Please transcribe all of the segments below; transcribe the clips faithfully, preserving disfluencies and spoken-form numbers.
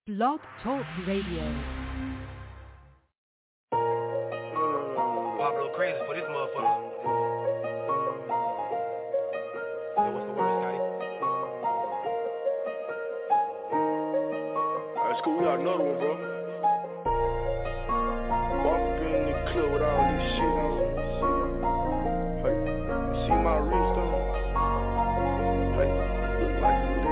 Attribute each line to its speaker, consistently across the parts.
Speaker 1: Blog Talk Radio.
Speaker 2: Pop a little crazy for this motherfucker. Hey, what's the word, Scotty?
Speaker 3: Alright, cool. We got another one, bro. Walk up in the club with all this shit on. Hey, you see my wrist on? Hey, look like you.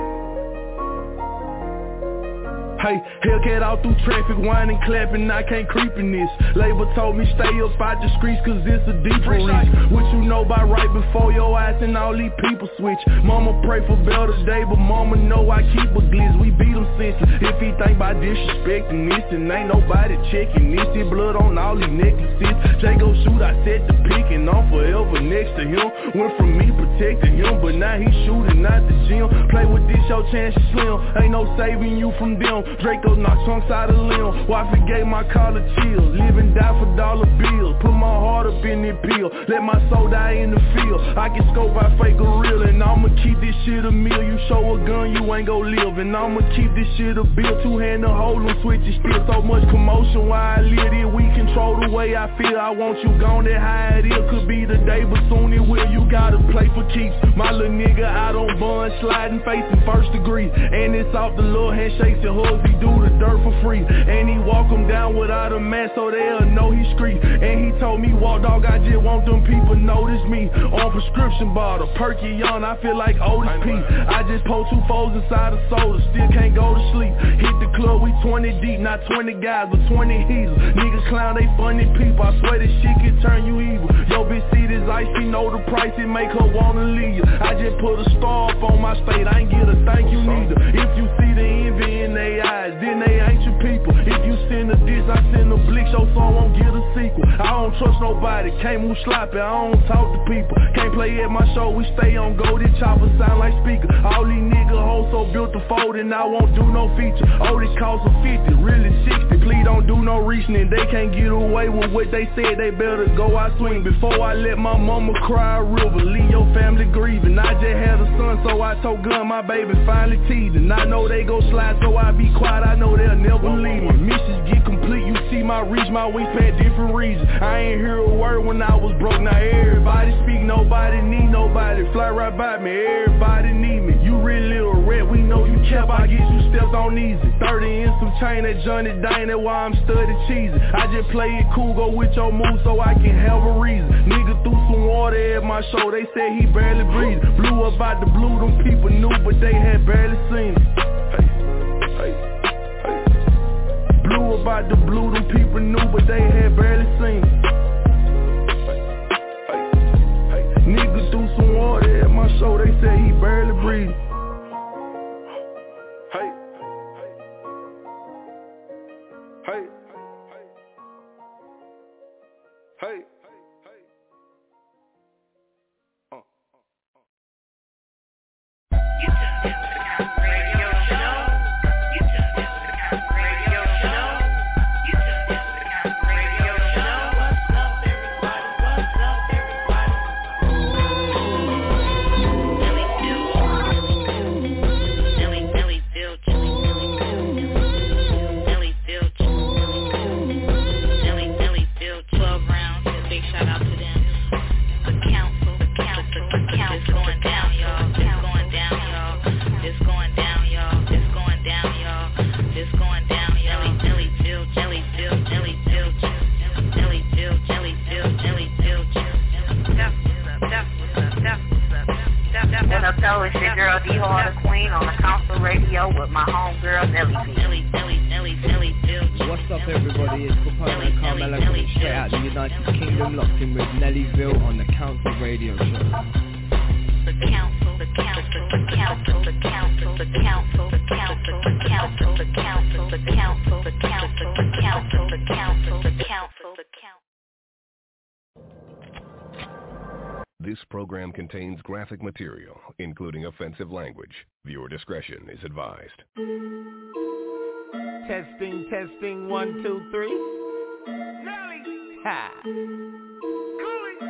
Speaker 4: Hey, Hellcat all through traffic, whining, clapping, I can't creep in this. Labor told me stay up out the streets cause it's a deeper reach. What you know about right before your eyes and all these people switch. Mama pray for better day, but mama know I keep a glitz. We beat him senseless. If he think about disrespecting this, and ain't nobody checking this. His blood on all these necklaces. Jay go shoot, I set the pick and I'm forever next to him. Went from me protecting him, but now he shooting out the gym. Play with this, your chance is slim. Ain't no saving you from them. Draco knock chunks out of limb. Wifey gave my collar chill. Live and die for dollar bills. Put my heart up in that pill. Let my soul die in the field. I can scope out fake or real. And I'ma keep this shit a meal. You show a gun, you ain't gon' live. And I'ma keep this shit a bill. Two hand to hold them switches. Still so much commotion while I live it. We control the way I feel. I want you gone that how it is. Could be the day, but soon it will. You gotta play for keeps. My little nigga out on bun, sliding, facing first degree. And it's off the little handshakes and hugs. He do the dirt for free. And he walk him down without a mask so they'll know he street. And he told me, walk dog, I just want them people notice me. On prescription bottle, perky on, I feel like Otis P. I just pulled two foes inside a soda, still can't go to sleep. Hit the club, we twenty deep, not twenty guys, but twenty heaters. Niggas clown, they funny people, I swear this shit can turn you evil. Yo bitch see this ice, she know the price, it make her wanna leave you. I just put a star up on my state, I ain't get a thank you neither. If you see the envy in their eyes, then they ain't your people. If you send a diss, I send a blick, your song won't get a sequel. I don't trust nobody, can't move sloppy, I don't talk to people. Can't play at my show, we stay on go, this chopper sound like speaker. All these niggas hoes so built to fold and I won't do no feature. Oh, this cost a fifty, really sixty. Please don't do no reasoning, they can't get away with what they said, they better go out swing. Before I let my mama cry a river, leave your family grieving. I just had a son, so I told gun my baby finally teething. I know they go slide, so I be quiet, I know they'll never leave me. Missions get complete, you see my reach, my wingspan different reasons. I ain't hear a word when I was broke, now everybody speak, nobody need nobody. Fly right by me, everybody need me. You really little red, we know you kept, I get you steps on easy. Thirty in some chain at Johnny Dane, that's why I'm study cheesy. I just play it cool, go with your moves so I can have a reason. Nigga threw some water at my show, they said he barely breathed. Blew up out the blue, them people knew, but they had barely seen it. Hey, hey, hey. Blew about the blue, them people knew, but they had barely seen it. Hey, hey, hey. Nigga threw some water at my show, they said he barely breathed. Hey, hey, hey, hey.
Speaker 5: So it's your girl D Hall the Queen on the Council Radio with my homegirl Nelly V.
Speaker 6: What's up everybody, it's Capone and Carmela coming straight out the United Kingdom, locked in with Nellyville on the Council Radio Show.
Speaker 5: The Council, the Council, the Council, the Council, the Council, the Council, the Council, the Council, the Council, the Council, the Council, the Council, the Council, the Council.
Speaker 7: This program contains graphic material, including offensive language. Viewer discretion is advised.
Speaker 8: Testing, testing, one, two, three. Nelly! Ha! Cooley!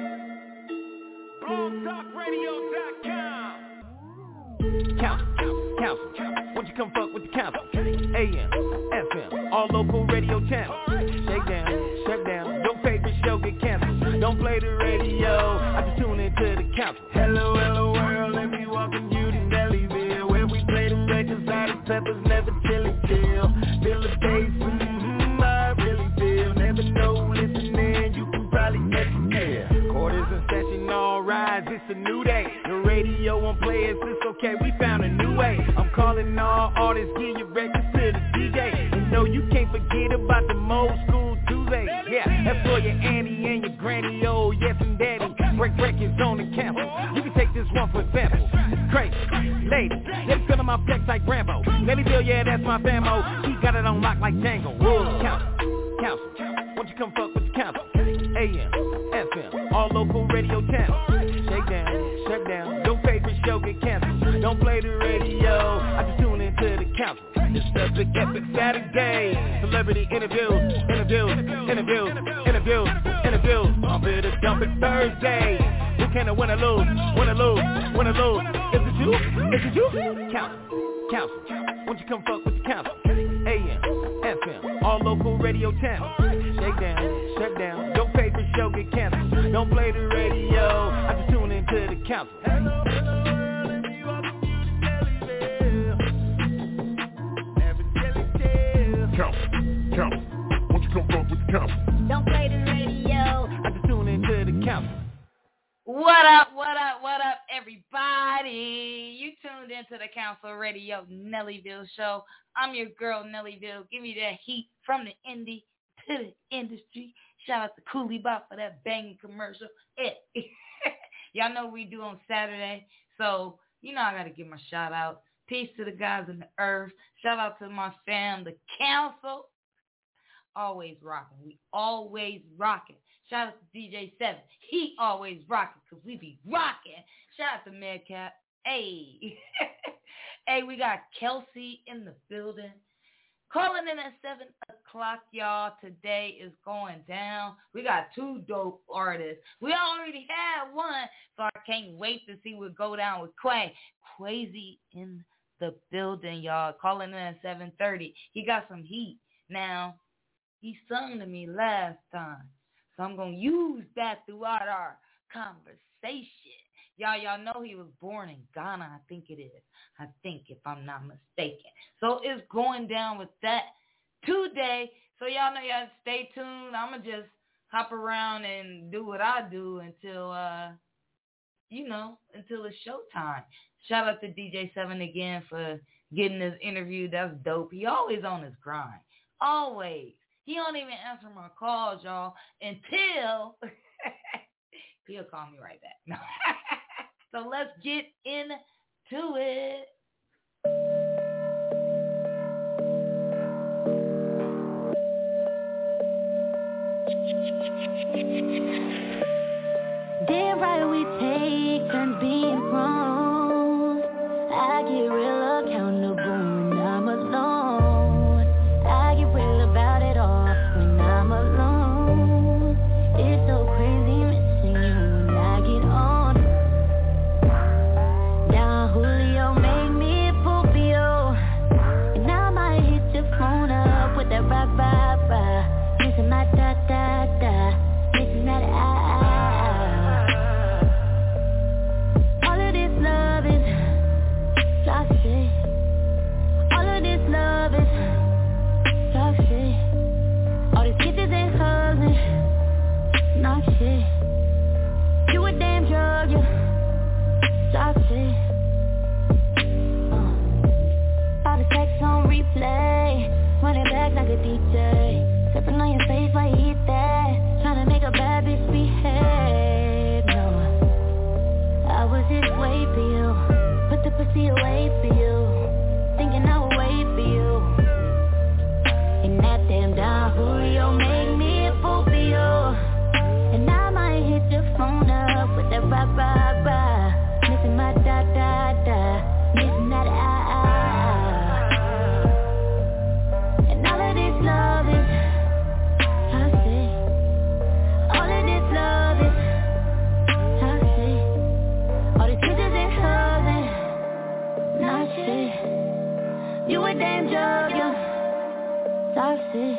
Speaker 8: blog talk radio dot com. Council, council, council. Won't you come fuck with the council? A M, F M, all local radio channels. Shake down, shut down, your favorite show get canceled. Don't play the radio, I just tune into the council. Hello, hello world, let me welcome you to Nellyville, where we play the records out of peppers, never chilly chill. Feel the bass, mm-hmm, I really feel. Never know, listening, you can probably catch it, yeah. Quarters in session, all rise, it's a new day. The radio won't play us, it's okay, we found a new way. I'm calling all artists, give your records to the D J. You know you can't forget about the old school Tuesday. Yeah, that's for your auntie and your granny, oh yes and daddy. Break records on the campus, you can take this one for example. It's crazy, lady, they feeling my flex like Rambo. Nellyville, yeah, that's my famo. He got it on lock like Django. Whoa, council, council, won't you come fuck with the council? A M, F M, all local radio channels. Shake down, shut down, your favorite show get canceled. Don't play the radio, I just tune into the council. It's such a epic Saturday. Celebrity interviews, interviews, interviews, interviews, interviews. I'm here to dump it Thursday. Who can I win or lose, win or lose, win or lose? Is it you? Is it you? Council, council, won't you come fuck with the council? A M, F M, all local radio channels. Shake down, shut down, your favorite show get canceled. Don't play the radio, I just tune into the council.
Speaker 3: Council, council, won't you come fuck with the council?
Speaker 5: Don't play the radio,
Speaker 8: I just tune into the council.
Speaker 1: What up, what up, what up, everybody? You tuned into the Council Radio Nellyville show. I'm your girl, Nellyville. Give me that heat from the indie to the industry. Shout out to Cooley Bop for that banging commercial. Eh. Y'all know what we do on Saturday, so you know I got to give my shout out. Peace to the guys in the earth. Shout out to my fam, the Council. Always rocking. We always rocking. Shout out to D J seven. He always rocking because we be rocking. Shout out to Madcap. Hey. Hey, we got Kelsey in the building. Calling in at seven o'clock, y'all. Today is going down. We got two dope artists. We already had one, so I can't wait to see what go down with Quay. Quazy in the building, y'all. Calling in at seven thirty. He got some heat. Now, he sung to me last time, so I'm going to use that throughout our conversation. Y'all, y'all know he was born in Ghana, I think it is. I think, if I'm not mistaken. So it's going down with that today. So y'all know y'all stay tuned. I'm going to just hop around and do what I do until, uh, you know, until it's showtime. Shout out to D J seven again for getting this interview. That's dope. He always on his grind. Always. He don't even answer my calls, y'all, until he'll call me right back. So let's get into it.
Speaker 5: Dear right we take turns being wrong. I get real accountable when I'm alone. I get real about it all when I'm alone. It's so crazy missing you when I get on. Now Julio make me Popio, and I might hit your phone up with that rock bye bye. Missing my da da da, missing that ah ah. All of this love is toxic. All of this love is toxic. All these kisses and hugs and not shit. You a damn drug, you toxic. Uh, all the sex on replay, run it back like a D J. Stepping on your face while you eat that, trying to make a bad bitch behave. No, I was just wait for you, put the pussy away for you, thinking I would wait for you. And that damn Don Julio make me a fool for you, and I might hit your phone up with that rock, rock, rock, missing my da, da, da, missing that ah, ah, ah. And all of this love is toxic. All of this love is toxic. All these kisses and hugs and not shit. You toxic,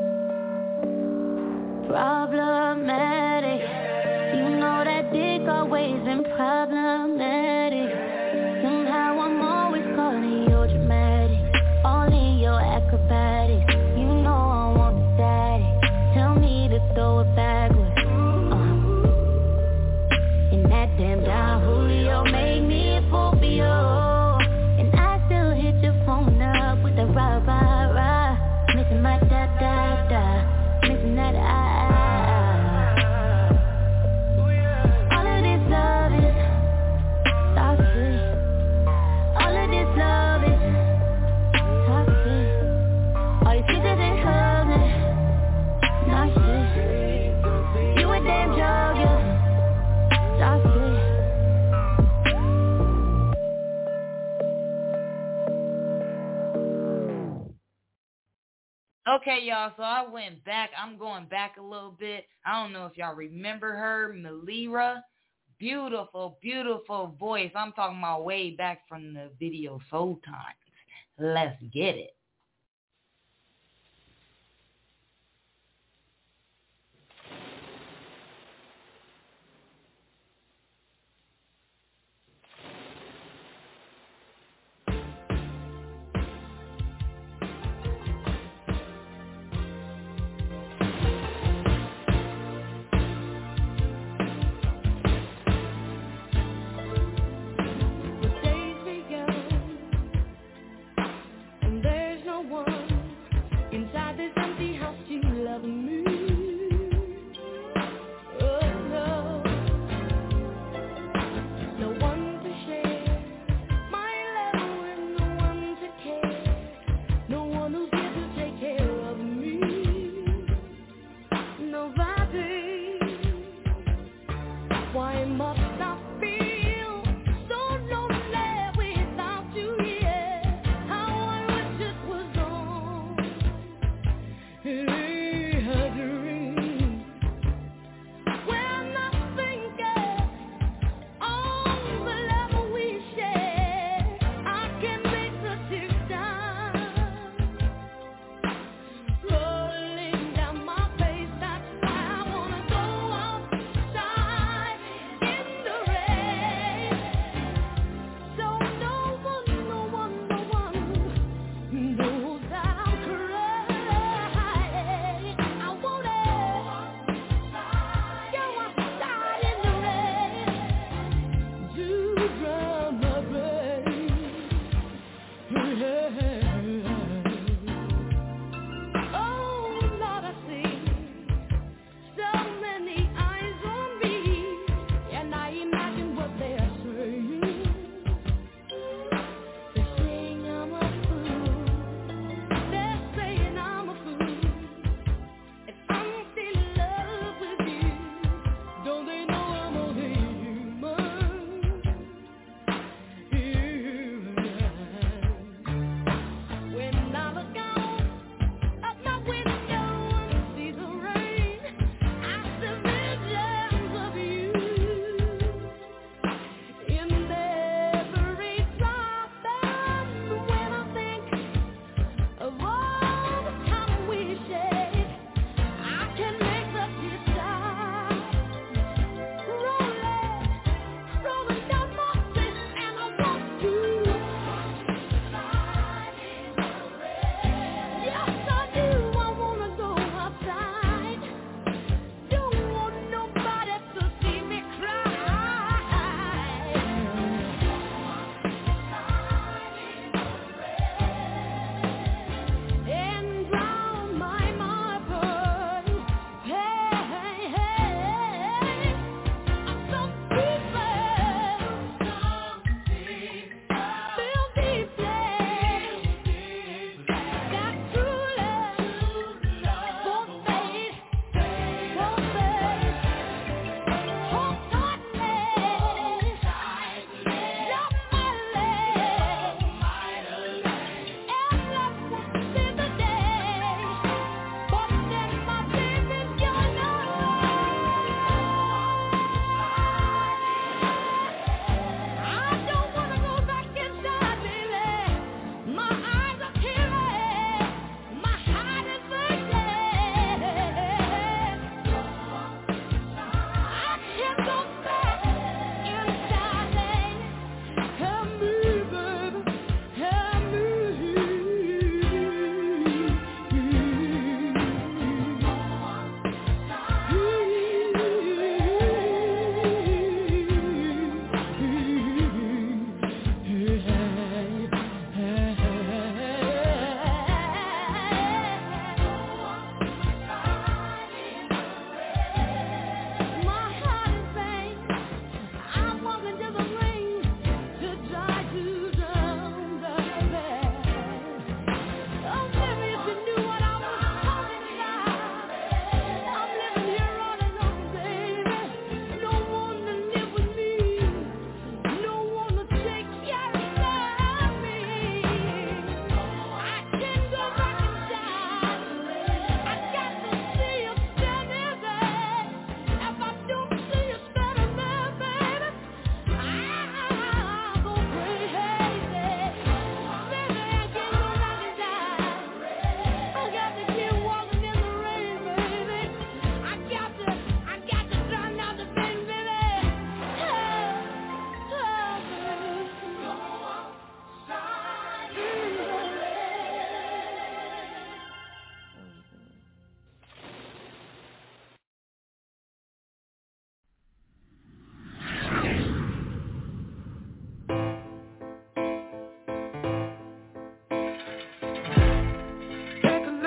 Speaker 5: problematic. You know that dick always been problematic. Somehow I'm always calling you dramatic, all in your acrobatics. You know I want the static, tell me to throw it backwards. uh. And that damn Don Julio made me a Scorpio, and I still hit your phone up with the rah rah rah, missing my da da da, missing that ah ah ah. All of this love is toxic, all of this love is toxic, all these kisses and hugs and nauseous. You a damn drug, you toxic.
Speaker 1: Okay, y'all, so I went back. I'm going back a little bit. I don't know if y'all remember her, Melira. Beautiful, beautiful voice. I'm talking about way back from the video Soul Times. Let's get it.
Speaker 5: There's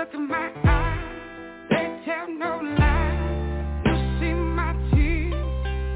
Speaker 9: look in my eyes, they tell no lies. You see my tears.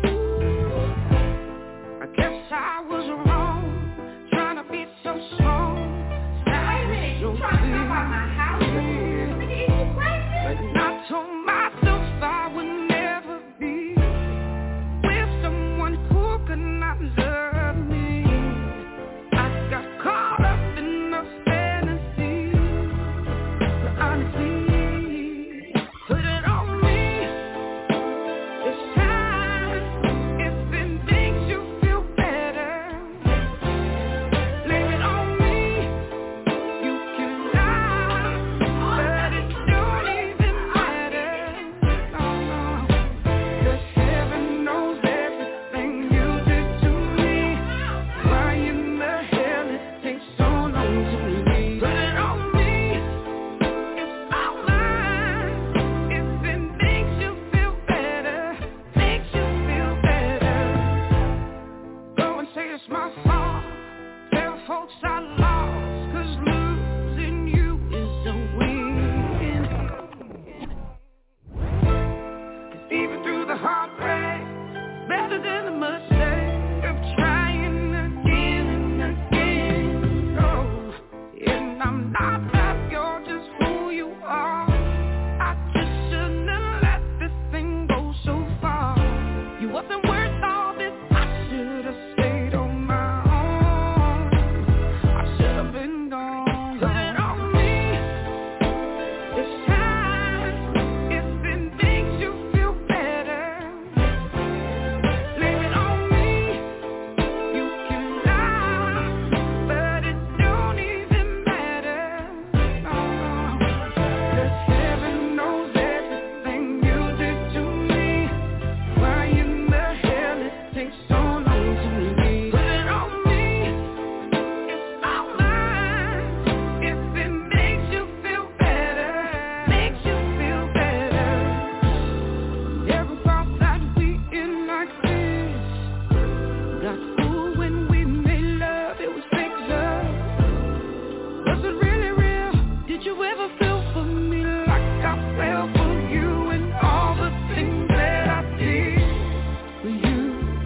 Speaker 9: I guess I was wrong, trying to be so strong. Baby, you trying to come out my house? But I told myself I would never be with someone who could not love me. I got caught up in the fantasy, the honesty. Put it on me this time. If it makes you feel better, blame it on me. You can lie, but it don't even matter. No, no. 'Cause heaven knows everything you did to me. Why in the hell it takes so long to leave? Put it on me. It's all mine. If it makes you feel better, makes you feel better. Go and say it's my fault. Tell folks I lost, 'cause losing you is a win. 'Cause even through the heartbreak, better than the mistake of trying again and again. Oh, and I'm not that you're just who you are. I just shouldn't have let this thing go so far. You wasn't worth all this. I should have stayed on my own. I should have been gone. Put it on me this time. If it makes you feel better, blame it on me. You can lie, but it don't even matter. No, 'cause heaven knows everything you did to me. Why in the hell it takes so long to leave? Put it on me. It's all mine. If it makes you feel better, makes you feel better. Never thought that we end like this. Got cool when we made love, it was fake love. Was it really real? Did you ever feel for me like I felt for you and all the things that I did for you?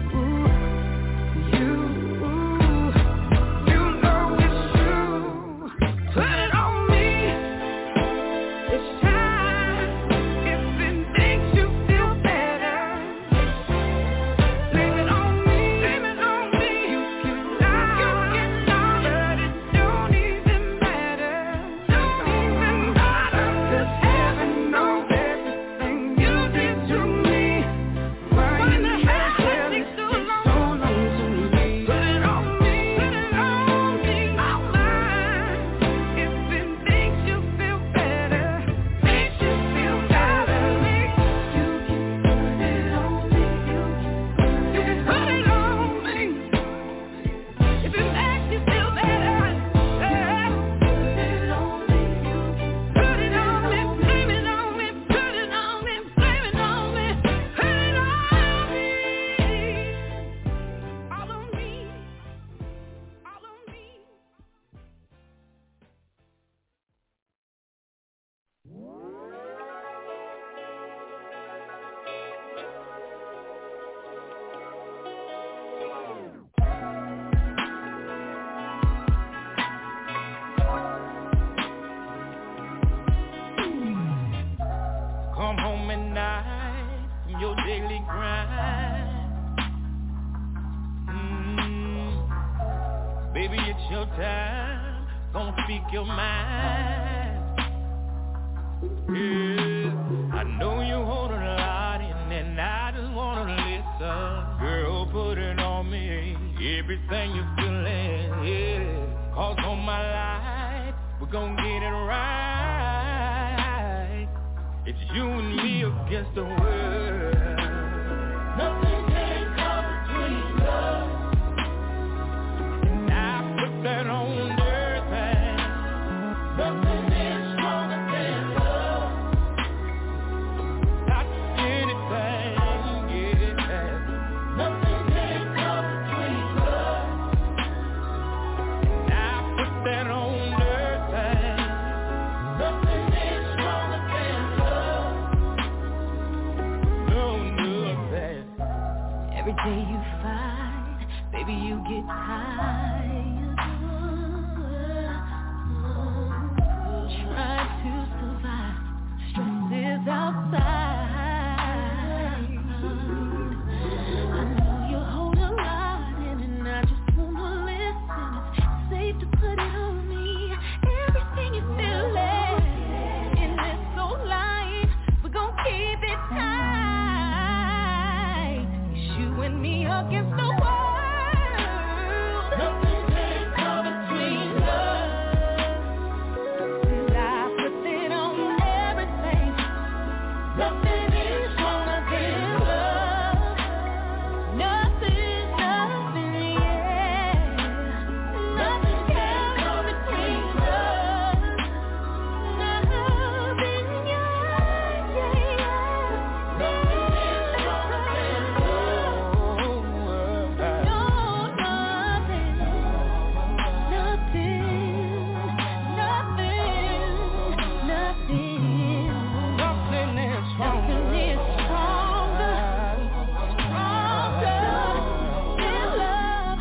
Speaker 9: You, you know it's true. Put it on me this time. If it makes you feel better, blame it on me. Blame it on me. You can lie, you can lie, but it don't even matter. Don't even matter. 'Cause heaven knows everything you did to me. Why in the hell it takes so long to leave? Put it on me. Put it on me. All mine. If it makes you feel better, makes you feel better, makes you can put it on me. You can put it on me. If it makes you feel better, yeah. Put it on me. Put it on me. Blame it on me. Put it on me. Blame it on me. Put it on me. All on me. All on me.
Speaker 8: Come home at night from your daily grind. Mm. Baby, it's your time. Gonna speak your mind. Yeah, I know you hold a lot in, and I just wanna listen. Girl, put it on me. Everything you're feeling, yeah. Cause on my life, we're gonna get it right. It's you and me against the world. Nothing can come between us. And I put that on their thing. Nothing is stronger than love. Not anything, yeah. Nothing can come between us. And I put that on their thing. Nothing is
Speaker 9: day you find, baby, you get tired. Trying to survive, stress is outside. I know you hold a lot in, and I just wanna listen. It's safe to put it on me. Everything you feel like, and it's so light. We're gonna keep it tight. It's you and me against the world. Nothing can come between us. And I put it on everything. Nothing is stronger than love. Nothing, nothing, yeah. Nothing can come between us. Nothing, yeah, yeah, yeah. Nothing is stronger than love. No, nothing, nothing, nothing, nothing. Nothing is stronger. Nothing is stronger, stronger than love.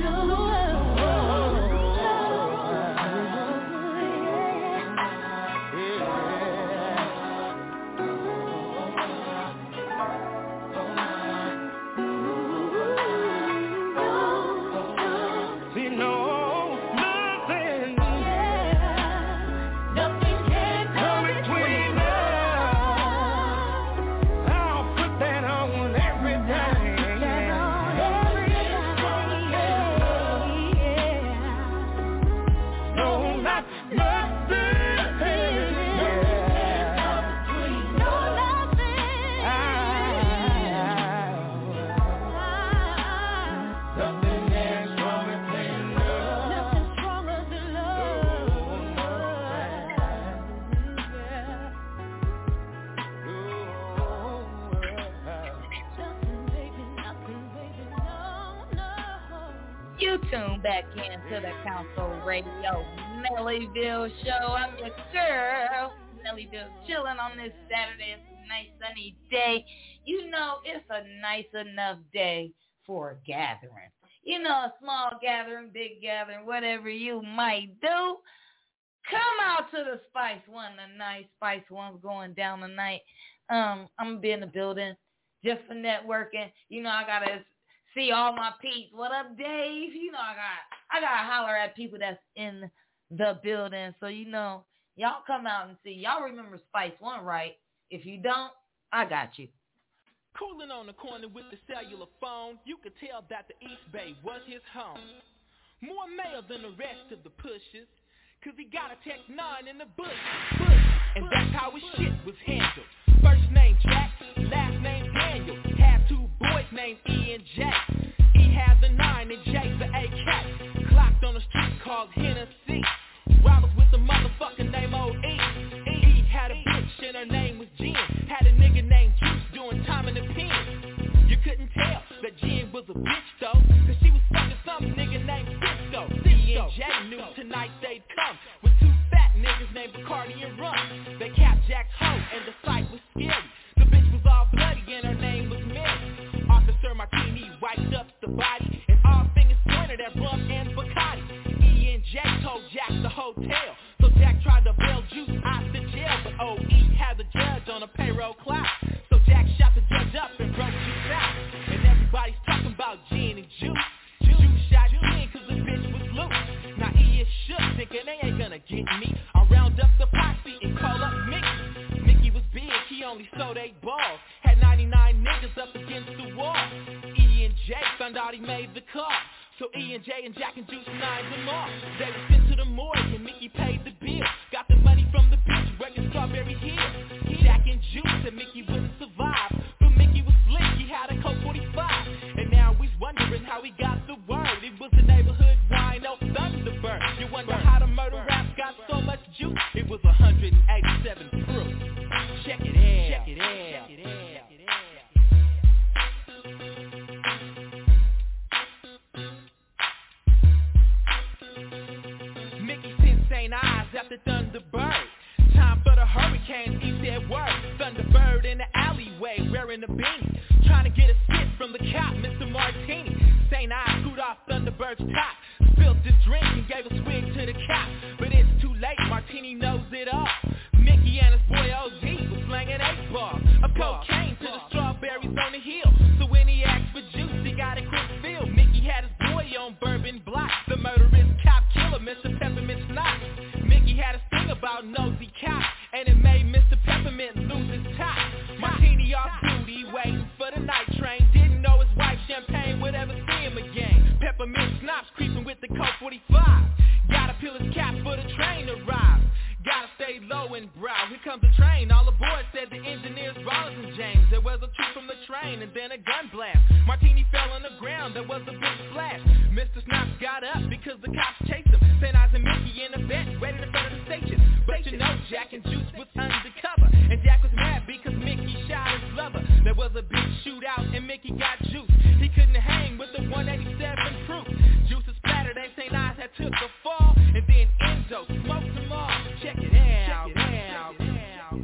Speaker 3: See, no, nothing,
Speaker 9: Nothing can
Speaker 3: come between us. I'll put that on everything. No, not nothing. Nothing is stronger than love.
Speaker 1: You tune back into the Council Radio Nellyville Show. I'm your girl, Nellyville, chilling on this Saturday. It's a nice sunny day. You know, it's a nice enough day for a gathering. You know, a small gathering, big gathering, whatever you might do. Come out to the Spice One tonight. Spice One's going down tonight. Um, I'm going to be in the building just for networking. You know, I got to see all my peeps. What up, Dave? You know, I got I got to holler at people that's in the building. So, you know, y'all come out and see. Y'all remember Spice One, right? If you don't, I got you.
Speaker 8: Cooling on the corner with the cellular phone, you could tell that the East Bay was his home. More male than the rest of the pushers, cause he got a Tech nine in the bush, bush. And that's how his shit was handled. First name Jack, last name Daniel. Had two boys named E and J. E had the nine and J the A K. Clocked on the street called Hennessy. While I was with the motherfucker named O E. E had a bitch and her name was Jen. Had a nigga named Juice doing time in the pen. You couldn't tell that Jen was a bitch though, cause she was fucking some nigga named Cisco. E and J knew tonight they'd come with two fat niggas named Bacardi and Rum. They capped Jack's hoe and the sight was scary. The bitch was all bloody and her name was Mary. Officer Martini wiped up the body and all fingers pointed at Rum and Bacardi. E and J told Jack the hotel, so Jack tried to bail Juice out the jail, but O E had the judge on a payroll clock. So Jack shot the judge up and broke Juice out. And everybody's talking about Jen and Juice. Juice shot Jen cause the bitch was loose. Now E is shook, thinking they ain't gonna get me. I'll round up the posse and call up Mickey. Mickey was big, he only sold eight balls. Had ninety-nine niggas up against the wall. E and J found out he made the call. So E and J and Jack and Juice lined them off. They were sent to the morgue and Mickey paid the bill. Got the money from the bitch working Strawberry Hill. Jack and Juice said Mickey wouldn't survive, but Mickey was slick, he had a Colt forty-five. And now we's wondering how he got the word. It was the neighborhood wino Thunderbird. You wonder how the murder rap got so much juice. It was one hundred eighty-seven proof. Check it out. Check it out. Check it out. Mickey sent Saint Eyes after Thunderbird. Time for the champagne and made Mister Peppermint lose his top. Martini off duty, waiting for the night train. Didn't know his wife Champagne would ever see him again. Peppermint schnapps creeping with the Colt forty-five. Gotta peel his cap for the train to arrive. Gotta stay low and brow. Here comes the train. All aboard, said the engineers Rollins and James. There was a troop from the train and then a gun blast. Martini fell on the ground. There was a big splash. Mister Snaps got up because the cops chased him. Saint Eyes and Mickey in the vent, ready to front of the station. But you know Jack and Juice was undercover, and Jack was mad because Mickey shot his lover. There was a big shootout and Mickey got juice. He couldn't hang with the one eighty-seven proof. Juice is splattered and Saint Eyes had took a fall, and then Enzo smoked them all. Check it out, check it out, check it out.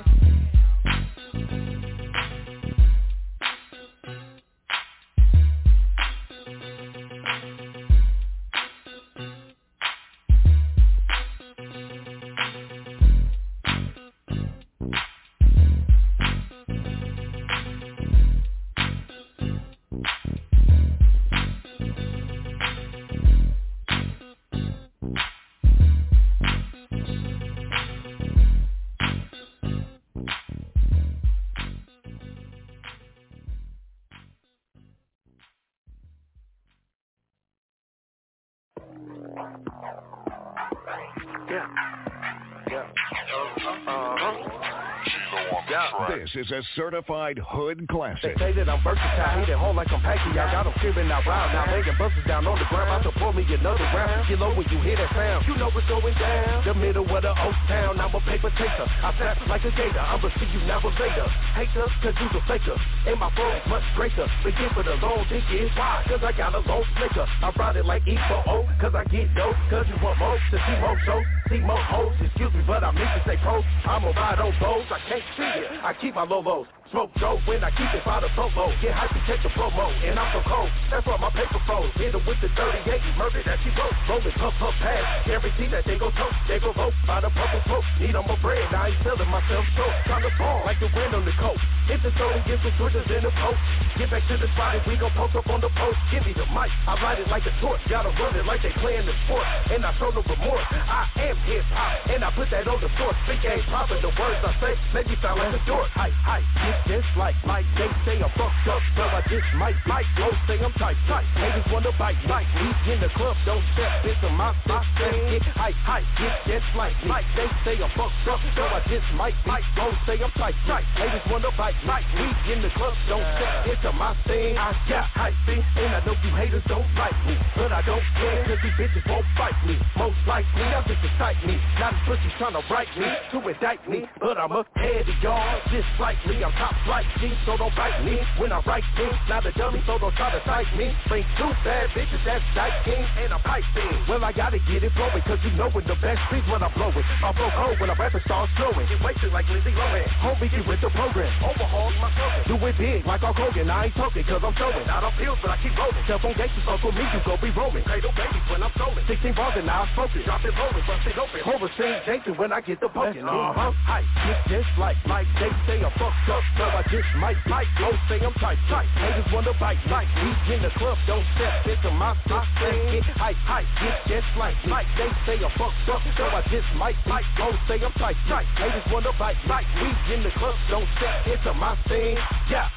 Speaker 7: This is a certified hood classic.
Speaker 3: They say that I'm versatile, hit it home like I'm Pacquiao. Got them screaming out loud, now banging busters down on the ground. About to pour me another round. You know when you hear that sound, you know what's going down. The middle of the Oak Town, I'm a paper chaser. I snap like a gator, I'ma see you now or later. Hater, cause you's a faker, and my flow's much greater. Begin for the long dick is why, cause I got a long flicker. I ride it like E four O, cause I get dope. Cause you want more, to see more shows, see more hoes. Excuse me, but I mean to say pros. I'ma ride on bows, I can't see it, I keep my lolos. Smoke dope when I keep it by the boatload. Get hype to catch a promo, and I'm so cold. That's why my paper froze. Hit her with the thirty-eight, murder that she wrote. Rolling puff puff pass, guarantee that they go toast. They go vote by the purple smoke. Need on my bread, I ain't selling myself short. Trying to fall like the wind on the coast. If the soul gets some switches in the post, get back to the spot and we gon' post up on the post. Give me the mic, I ride it like a torch. Gotta run it like they playing the sport, and I show no remorse. I am hip hop, and I put that on the source. Big ain't popping, the words I say make me sound like a dork. Hype, hype, get just like Mike. They say I'm fucked up, so I just might might go say I'm tight, tight. Haters wanna bite, bite. We in the club, don't step into my system. Get hype, hype, get just like Mike. They say I'm fucked up, so I just might might go say I'm tight, tight. Haters wanna bite, bite. We in the club, don't step into my thing. I got hype, and I know you haters don't like me, but I don't care, cause these bitches won't fight me. Most likely, they'll just excite me. Now these pussies tryna write me, to indict me, but I'm ahead of y'all, just slightly. I'm top flight, so don't bite me when I write things. Not a dummy, so don't try to cite me. Bring two bad bitches, that's Dyke King and a pipe thing. Well, I gotta get it flowing, cause you know when the best speaks when I blow it. I flow cold when I rap and start slowing. Get wasted like Lindsay Lohan. Homie, get with the program. Overhaul my program. Do it big like Hulk Hogan. I ain't talking cause I'm showing. Not on pills, but I keep rolling. Cell phone gangsters, so for me, you go be rolling. Cradle babies when I'm stolen. sixteen bars and now I'm smoking. Drop it rolling, bust it open. Over scene dancing when I get the poking. Uh-huh. Hype, get just like Mike. They say I'm fucked up, so I just might might go say I'm tight, tight. Haters wanna bite, like we in the club, don't step into my system. Get hype, hype, get just like Mike. They say I'm fucked up, so I just might might go say I'm tight, tight. Haters wanna bite, like we in the club, don't step into my thing. Yeah.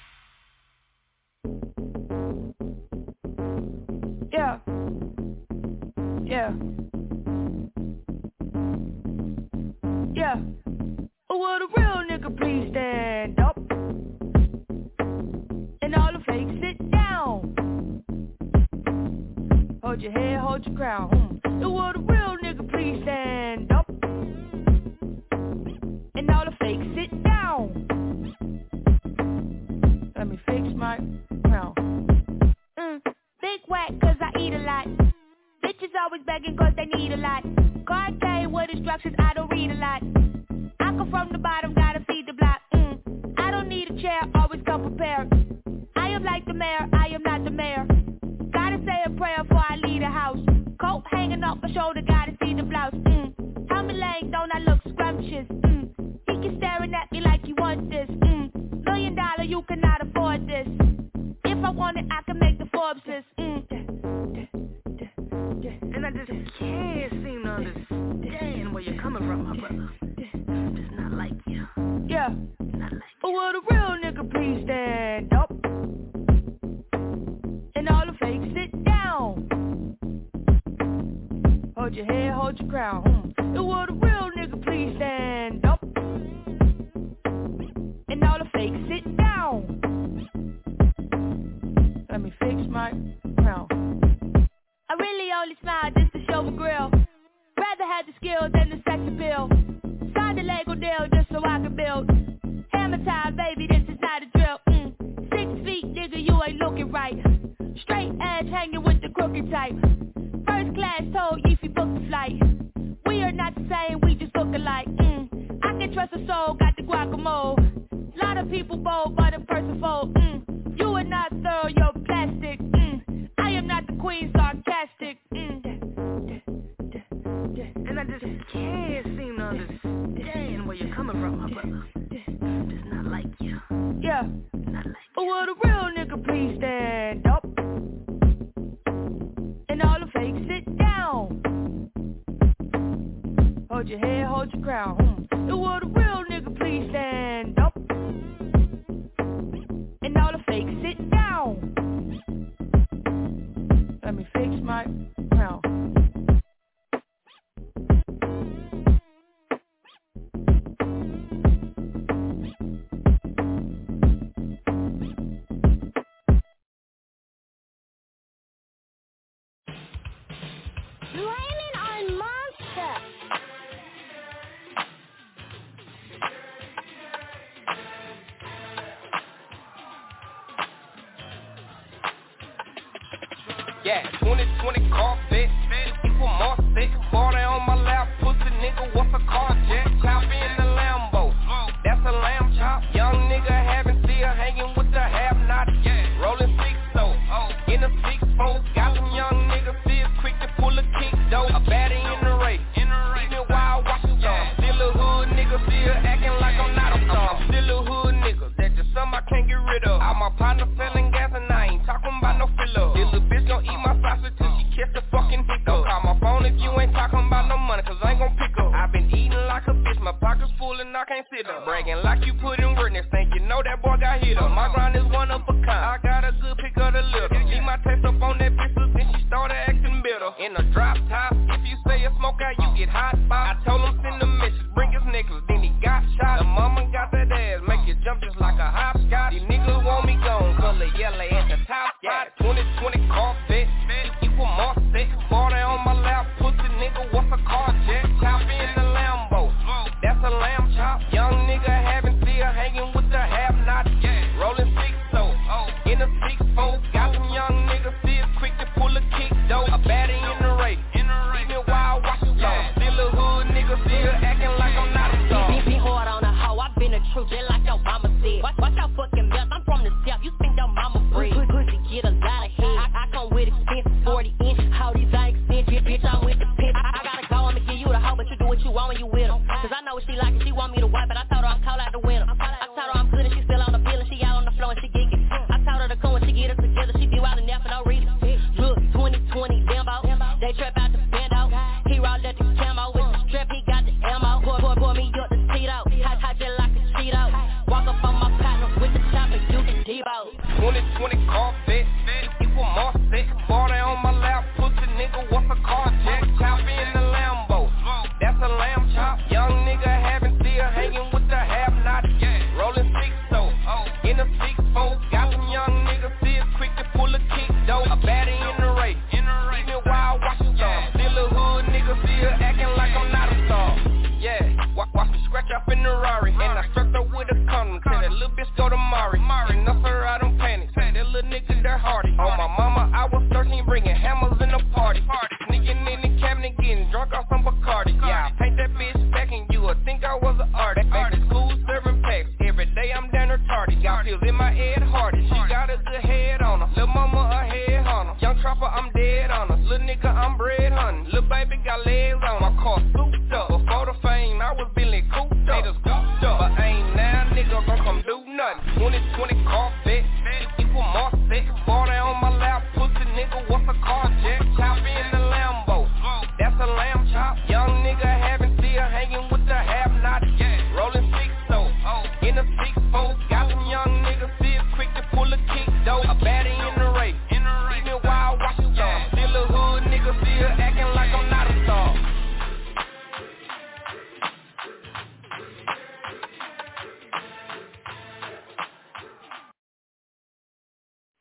Speaker 10: Yeah. Yeah. Yeah. Will the real nigga please stand up? And all the fakes sit down. Hold your head, hold your crown. Mm. Will the real nigga please stand up? And all the fakes sit down. Let me fix my crown. Mm. Big whack cause I eat a lot. Bitches always begging cause they need a lot. God tell you what instructions, I don't read a lot. I come from the bottom, gotta feed the block. Mm. I don't need a chair, always come prepared. I am like the mayor, I am not the mayor. Gotta say a prayer before I leave the house. Coat hanging off my shoulder, gotta see the blouse. Mm. Tell me leg, don't I look scrumptious? Mm. He keep staring at me like he wants this. Mm. Million dollar, you cannot afford this. If I want it, I can make the Forbes list. Mm. And I just can't seem to understand where you're coming from, my brother. Yeah. Will the real nigga please stand up? And all the fakes sit down. Hold your head, hold your crown. Mm. Will the real nigga please stand up? And all the fakes sit down. Let me fix my crown. I really only smile just to show my grill. Rather have the skills than the sex appeal. Sign the Lego deal just so I can build. Hammer time, baby, this is not a drill. Mm. Six feet, nigga, you ain't looking right. Straight edge hanging with the crooked type. First class told if you book the flight. We are not the same, we just look alike. Mm. I can trust a soul, got the guacamole. Lot of people bold, but a person fold. Mm. You are not thorough, you're plastic. Mm. I am not the queen, sarcastic. Mm.
Speaker 11: And I just can't seem to understand where you're coming from, my brother. Just not like you.
Speaker 10: Yeah.
Speaker 11: Not like
Speaker 10: you. Will the real nigga please stand up? And all the fakes sit down. Hold your head, hold your crown. Mm. Will the real nigga please stand up? And all the fakes sit down. Let me fix my crown.
Speaker 5: Blaming on Monster.
Speaker 12: Yeah, twenty twenty Corvette, equal more sick. forty on my lap, pussy nigga, what's a car jet? Chop in the Lambo, that's a lamb chop. Young nigga having still hanging with the have-nots. Rolling six so, in a six four. Got some young niggas still quick to pull a kick though. A baddie in the race, see me wild watching y'all. Still a hood nigga, still acting like I'm not a star. I'm still a hood nigga, that's just something I can't get rid of. All my partners selling gas and I ain't talking about no filler. This little bitch gon' eat my sausage till she kiss the fucking hiccup. Don't call my phone if you ain't talking about no money, cause I ain't gon' pick up. I been eating like a bitch, my pockets full and I can't sit up. Bragging like you put in work, next thing you know that boy got hit up. My grind is one of a kind, I got a good pick of the litter. Leave my taste up on that bitch, then she started acting bitter. In a drop top, if you say a smoke out, you get hot spot. I told him send a message, bring his necklace, then he got shot. The mama got that ass, make you jump just like a hopscotch. These niggas want me gone, color yellow at the top spot. twenty twenty Corvette, equal more sick. forty on my lap, pussy nigga, what's a car jet? Chop in the Lambo, that's a lamb chop. Young nigga having still hanging with the have-nots. Rolling six so, in a six four. Got some young niggas still quick to pull a kick though. A baddie in the race, see me wild watching y'all. Still a hood nigga, still acting like I'm not a star.
Speaker 13: Be hard on a hoe, I been a truth just like your mama said. Watch, watch your fucking mouth, I'm from the south, you think your mama bread. Pussy get a lot of head, I, I come with expensive forty inch. How these ain't expensive, bitch, I'm with the pit. I, I gotta go, I'ma give you the hoe, but you do what you want when you with them. Cause I know what she like and she want me to wipe, but I told her I'm cold out the winter. I told her I'm good and she still on the pill and she out on the floor and she geeking. I told her to come when she get it together, she be wild and there for no reason. Look, twenty twenty Lambo, they trap out the bando. He rolled at the camo with the strap, he got the ammo. Pour, pour, pour me up the seat out, hot, hot just like a Cheeto. Walk up on my partner with the chopper, you can Debo.
Speaker 12: twenty twenty Corvette, equal more sick. forty on my lap, pussy nigga, what's a car jet? Chop in the Lambo, that's a lamb chop. Young nigga having still hanging with the have-nots. Rolling six so, in a six four. Got some young niggas still quick to pull a kick though. A baddie in the race, see me wild watching y'all. Still a hood nigga, still acting like I'm not a star. Yeah, watch, watch me scratch up in the Rari, and I struck up with a condom. Tell that little bitch go to Mari. And no sir, I don't panic. Say that little nigga, they're hardy. On my mama, I was thirteen, bringing hammers in the party. Sneaking in the cabinet, getting drunk off some Bacardi. Yeah, I paint that bitch back and you would think I was an artist. Back to school serving packs, every day I'm down her tardy. Got pills in my head hardy, she got a good head on her. Lil' mama a head hunter, young trapper I'm dead on her. Lil' nigga I'm bread hunting, lil' baby got legs on her. My car souped up, before the fame I was Billy cooped up. Scooped up, but ain't now nigga gon' come do nothing. twenty twenty Corvette, equal more sick. forty on my lap, pussy nigga, what's a car jet? Chop in the Lambo, that's a lamb chop.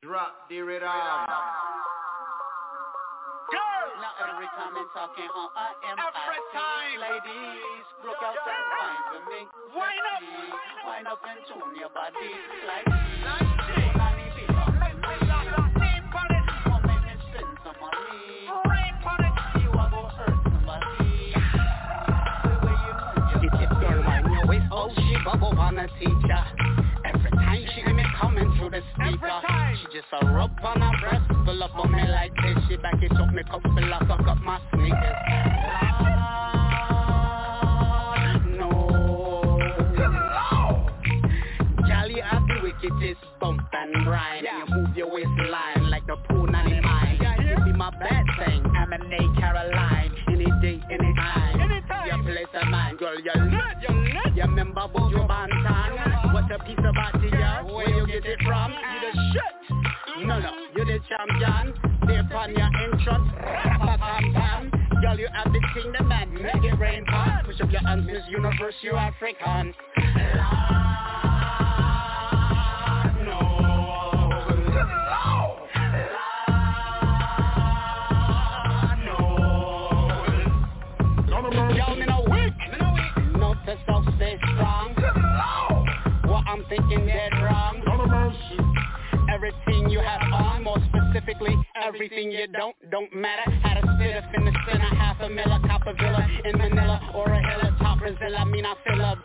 Speaker 14: Drop the rhythm.
Speaker 15: Now every time they talking on I am every time. Ladies, broke out that wine for me. Wine up, wine up and tune your body like this. Like this. Make me laugh, name on it. Come make me spend some money. Rain on it. You are gonna hurt somebody. The way you move your hips, girl, wind your waist. Oh, she bubble on a teacher. Every time she hear me coming through the speaker, she just a rub on her breast, pull up on me like this. She back it up, me cup fill up, fuck up my sneakers. Ah, no, girl, you have the wickedest bump and grind, and you move your waistline like the pool nanny mine. You be my bad thing, I'm a Nate Caroline. Any day, any time, your place of mine, girl, you're lit, you're lit. You remember Buju Banton? What a piece of body, yeah. Where you get it from? You the shit. No, no, you the champion. Stay upon your entrance. Pam-pam-pam. Girl, you have the thing, the man. Make it rain, pan. Push up your hands, Miss Universe, you African. Y'all in a week. No test of stay strong. What I'm thinking dead wrong. Everything you have on, more specifically, everything you don't, don't matter. Had a spit up in the center, half a miller, cop a villa in Manila, or a hill top Brazil. I mean, I feel a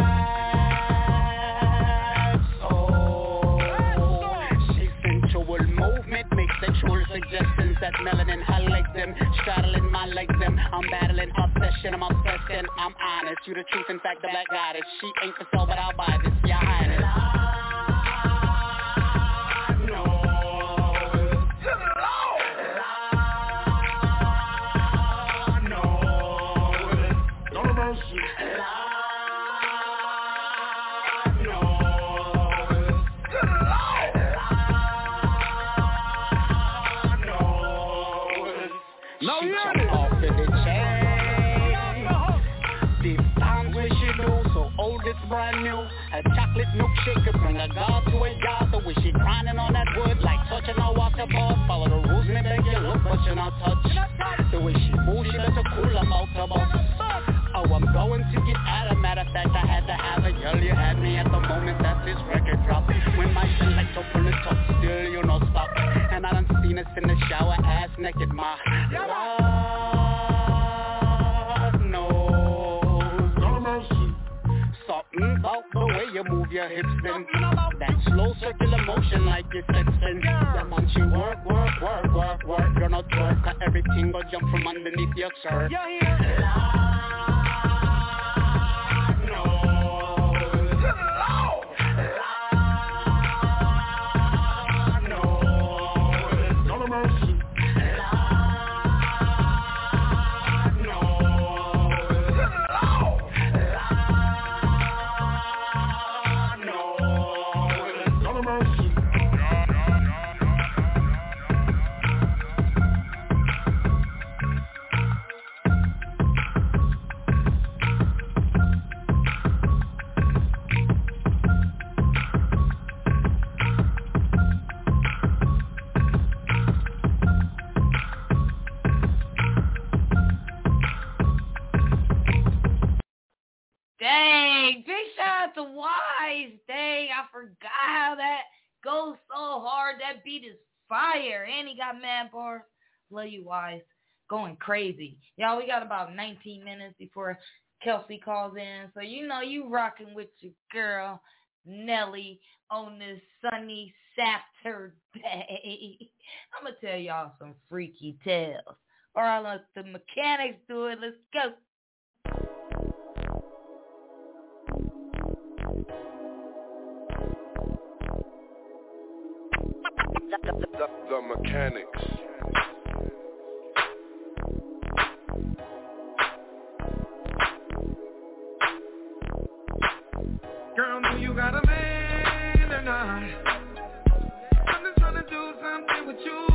Speaker 15: bad soul. She's sensual movement, make sexual suggestions that melanin her legs them, straddling my legs them. I'm battling obsession, I'm obsessed and I'm honest. You the truth, in fact, the black goddess. She ain't for sale, but I'll buy this, your highness. No, she jump off to the chain. Deep times when she do, so old it's brand new. A chocolate milkshake could bring a god to a god. The way she grinding on that wood like touching a water board. Follow the rules, me beg you look, but you not touch. The way she moves, she better cool her mouth about. Oh, I'm going to get at her. Matter of fact, I had to have a girl. You had me at the moment that this record dropped. When my selector pull it up, still you no stop. And I done seen us in the shower, ass naked, my love knows. Something about the way you move your hips, then that slow circular motion like you're sexing. That once you work, work, work, work, work, you're not work, cause everything will jump from underneath your shirt.
Speaker 1: Dang, big shout out to Wise. Dang, I forgot how that goes so hard. That beat is fire. And he got mad bars. Love you, Wise. Going crazy. Y'all, we got about nineteen minutes before Kelsey calls in. So, you know, you rocking with your girl, Nelly, on this sunny Saturday. I'm going to tell y'all some freaky tales. Or I'll let the mechanics do it. Let's go.
Speaker 16: The, the, the mechanics.
Speaker 9: Girl, know you got a man or not? I'm just trying to do something with you.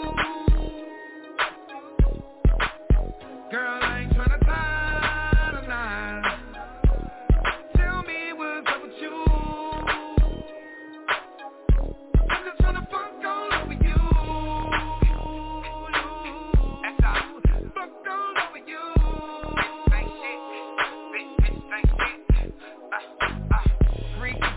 Speaker 9: Girl, I ain't trying to tie the knot. Tell me what's up with you. I'm just trying to fuck all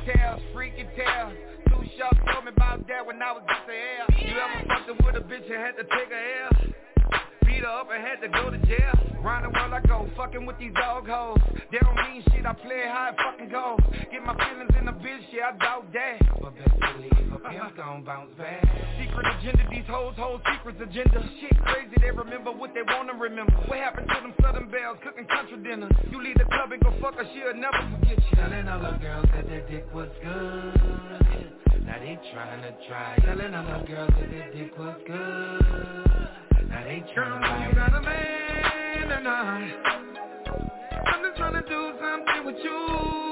Speaker 14: details, freaky tales. Two shots told me about that when I was just a hell. You ever fucked with a bitch and had to take a L? Beat her up and had to go to jail. Round the world I go, fucking with these dog hoes. They don't mean shit, I play how it fucking goes. Get my feelings in the bitch, yeah, I doubt that. But best believe a pimp gon' bounce back. Secret agenda, these hoes hold secrets agenda. Shit crazy, they remember what they wanna remember. What happened to them Southern Bells, cooking country dinner? You leave the club and go fuck her, she'll never forget you. Telling all the girls that their dick was good. Now they tryna try. Telling all the girls that their dick was good. Now they tryna lie. You got a man or not? I'm just tryna do something with you.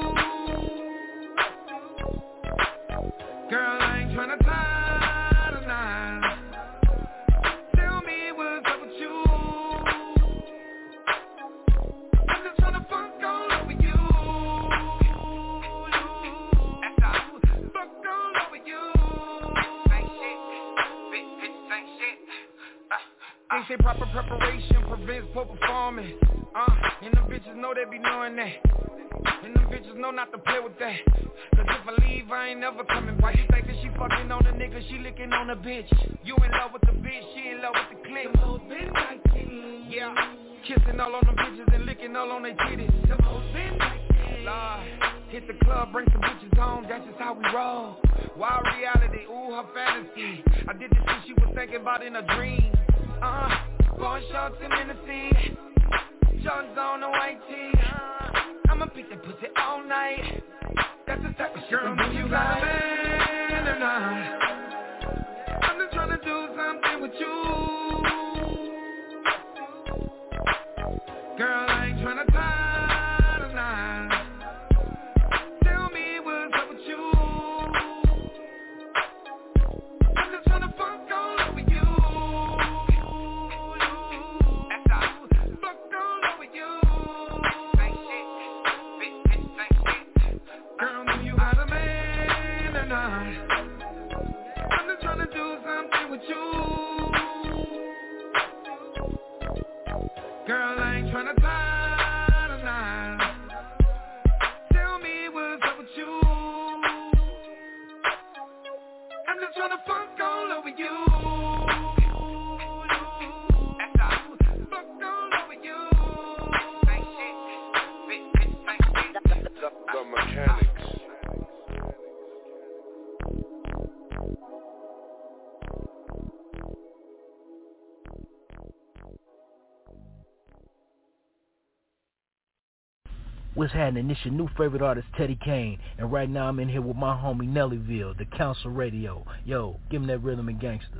Speaker 14: Girl, I ain't tryna tie tonight. Tell me what's up with you. I'm just tryna funk all over you. Fuck all over you. Ain't shit, bitch, bitch, ain't shit. They say proper preparation prevents poor performance. Uh, and them bitches know they be knowing that. And them bitches know not to play with that. Cause if I leave, I ain't never coming back. You think that she fucking on a nigga, she licking on a bitch. You in love with the bitch, she in love with the clique. The most been like this. Yeah, kissing all on them bitches and licking all on their titties. The most been like this. Lord, hit the club, bring some bitches home, that's just how we roll. Wild reality, ooh, her fantasy. I did this shit she was thinking about in a dream. Uh, going shorts and Menacee, Jones on the white tee. Uh, I'ma beat that pussy all night. That's the type of shit I'm doing. You got a man or not? I'm just tryna do something with you. Girl, I ain't tryna tie tonight. Tell me what's up with you. I'm just tryna funk all over you. I'm just tryna do something with you. Girl, I ain't tryna tie tonight. Tell me what's up with you. I'm just tryna funk all over you. Fuck all over you.
Speaker 16: The Mechanics.
Speaker 17: What's happening? This your new favorite artist, Teddy Kane, and right now I'm in here with my homie Nellyville, the Council Radio. Yo, give me that rhythm and gangster.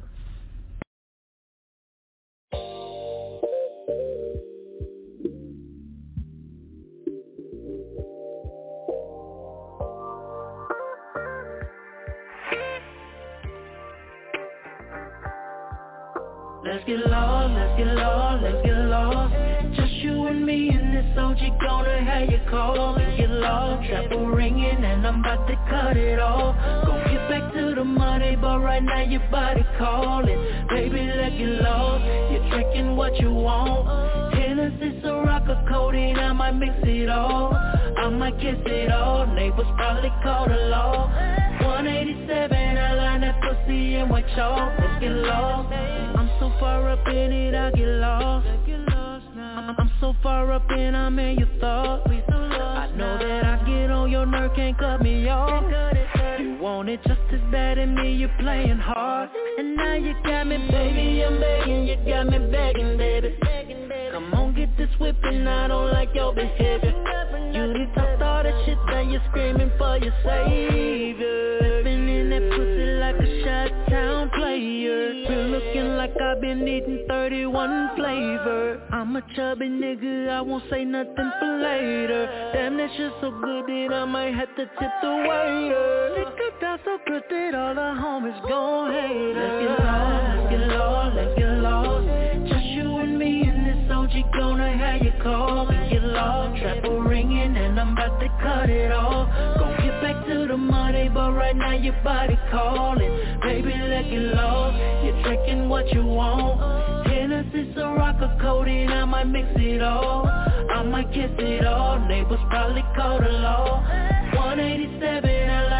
Speaker 18: Let's get lost, let's get lost, let's get lost. Just you and me in this O G gonna have you call. Let's get lost, trapper ringing and I'm about to cut it off. Gon' get back to the money, but right now your body calling. Baby, let's get lost, you're drinking what you want. Hennessy, Ciroc, codeine, I might mix it all. I might kiss it all, neighbors probably call the law. one eighty-seven, I line that pussy in white chalk. Let's get lost, I'm so far up in it, I get lost. I'm so far up in, I'm in your thoughts. I know that I get on your nerve, can't cut me off. You want it just as bad as me, you're playing hard. And now you got me, baby, I'm begging. You got me begging, baby. Come on, get this whipping, I don't like your behavior. You need to start that shit, now you're screaming for your savior. Slipping in that pussy like a Shot-Town player. Been looking like I've been eating thirty-one flavor. I'm a chubby nigga, I won't say nothing for later. Damn, that shit so good that I might have to tip the waiter. It cooked out so good that all the homies gon' hate us. Let's get lost, let's get lost, let's get lost. Just you and me in this O G gonna have you call. Let's get lost, trapper ringing and I'm about to cut it off. Gon' get back to the money, but right now your body calling. Baby, let's get lost, you're drinking what you want. Hennessy, Ciroc, codeine, I might mix it all. I might kiss it all, neighbors probably call the law. one eighty-seven, I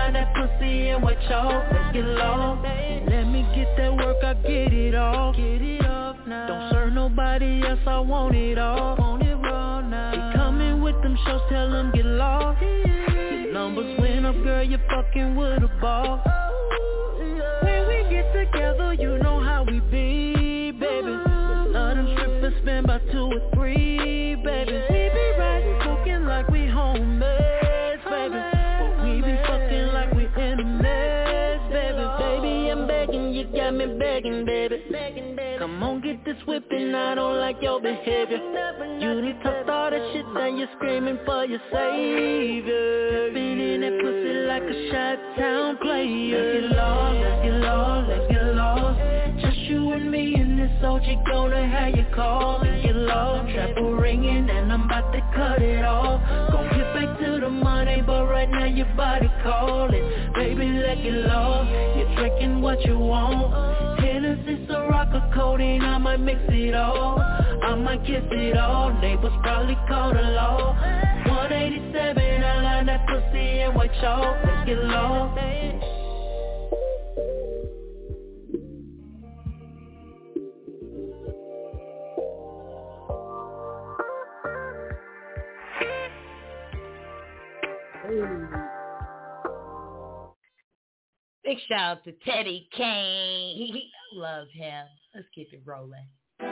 Speaker 18: and white chalk. Let's get lost. Let me get that work, I get it all. Get it off now. Don't serve nobody else, I want it all. Want it raw now. They coming with them shows, tell them get lost. Your numbers went up, girl, you fucking with a ball. When we get together, you know how we be, baby. Love them strippers, spend about two or three, baby. We be riding, cooking like we homemade, baby. But we be fucking like we in a mess, baby. Baby, I'm begging, you got me begging, baby. Come on, get this whipping, I don't like your behavior. You need to start that shit, then you're screaming for your savior. Been in that pussy like a Chi-Town player. Let's get lost, let's get lost, let's get lost. Just you and me in this O G, gonna have you call and get lost. Treble ringing and I'm about to cut it off. Gon' get back to the money, but right now your body calling. Baby, let's get lost, you're drinking what you want. Hennessy, Ciroc, codeine, I might mix it all. I might kiss it all, neighbors probably call the law. one eighty-seven, I line that pussy in white chalk. Let's get lost.
Speaker 1: Big shout out to Teddy Kane. He, he love him. Let's keep it rolling.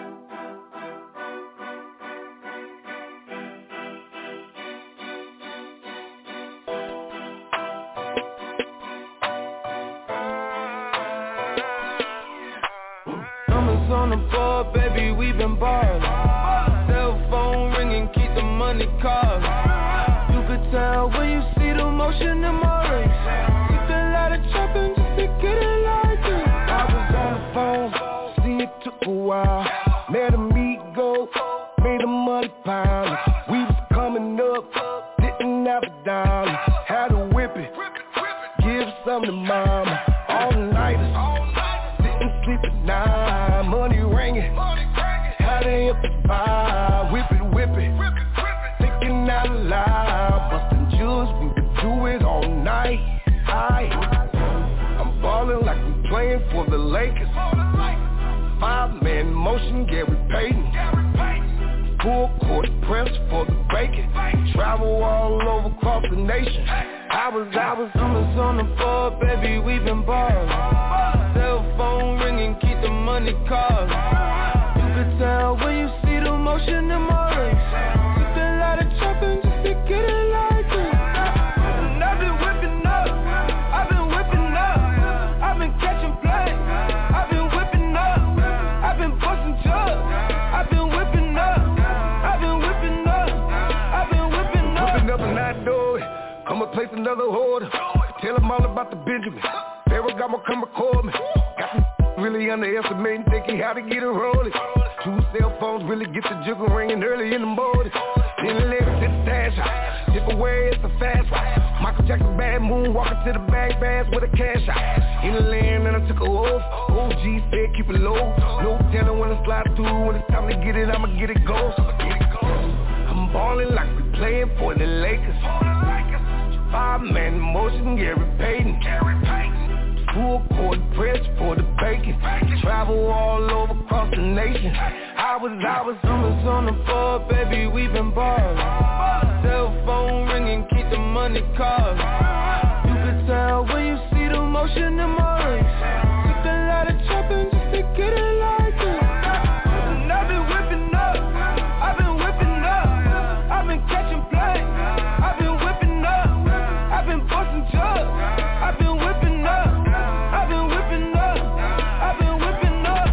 Speaker 8: Numbers on the board, baby, we been ballin'. Cell phone ringing, keep the money callin'. You could tell when you see the motion in my rings. Trapping just to get it like it.
Speaker 3: I was on the phone, see it took a while. Met amigo, made the money pile. We was coming up, didn't have a dime. Had to whip it, give some to mama. All nighters, didn't sleep at night. Money ringing, had to amplify. Whip it, whip it, thinking out loud. Bustin' juice, we could do it all night. I ballin' like we playing for the Lakers. Five-man motion, Gary Payton. Full court press for the bacon. Travel all over across the nation. I was, I was
Speaker 8: numbers on the board, baby, we been ballin'. Cell phone ringing, keep the money callin'. You could tell when you see the motion in my rings. Took a lot of trapping just to get it like it. And I've been whipping up, I've been whipping up. I've been catching play, I've been whipping up. I've been busting jugs, I've been whipping up. I've been whipping up, I've been whipping up.
Speaker 3: Whipping up and I do it, I'ma place another order. Tell them all about the Benjamin. Pharaoh got more come record me. Got them really underestimating, thinking how to get it rolling. Two cell phones really get the jiggle ringing early in the morning. Then the ladies hit the stash out, tip away, it's a fast ride. Michael Jackson bad moon, walking to the bag fast with a cash out. In the land and I took a oath, O G said keep it low. No telling when I slide through, when it's time to get it, I'ma get it go. So get it go. I'm ballin' like we playing for the Lakers. Five-man motion, Gary Payton. Full court press for the bacon. Travel all over across the nation. I was, I was
Speaker 8: numbers on the board, baby, we been ballin'. Cell phone ringing, keep the money callin'. You could tell when you see the motion in my rings. Took a lot of trapping just to get it like it. And I've been whipping up, I've been whipping up. I've been catching play, I've been whipping up. I've been busting jugs, I've been whipping up. I've been whipping up, I've been whipping up.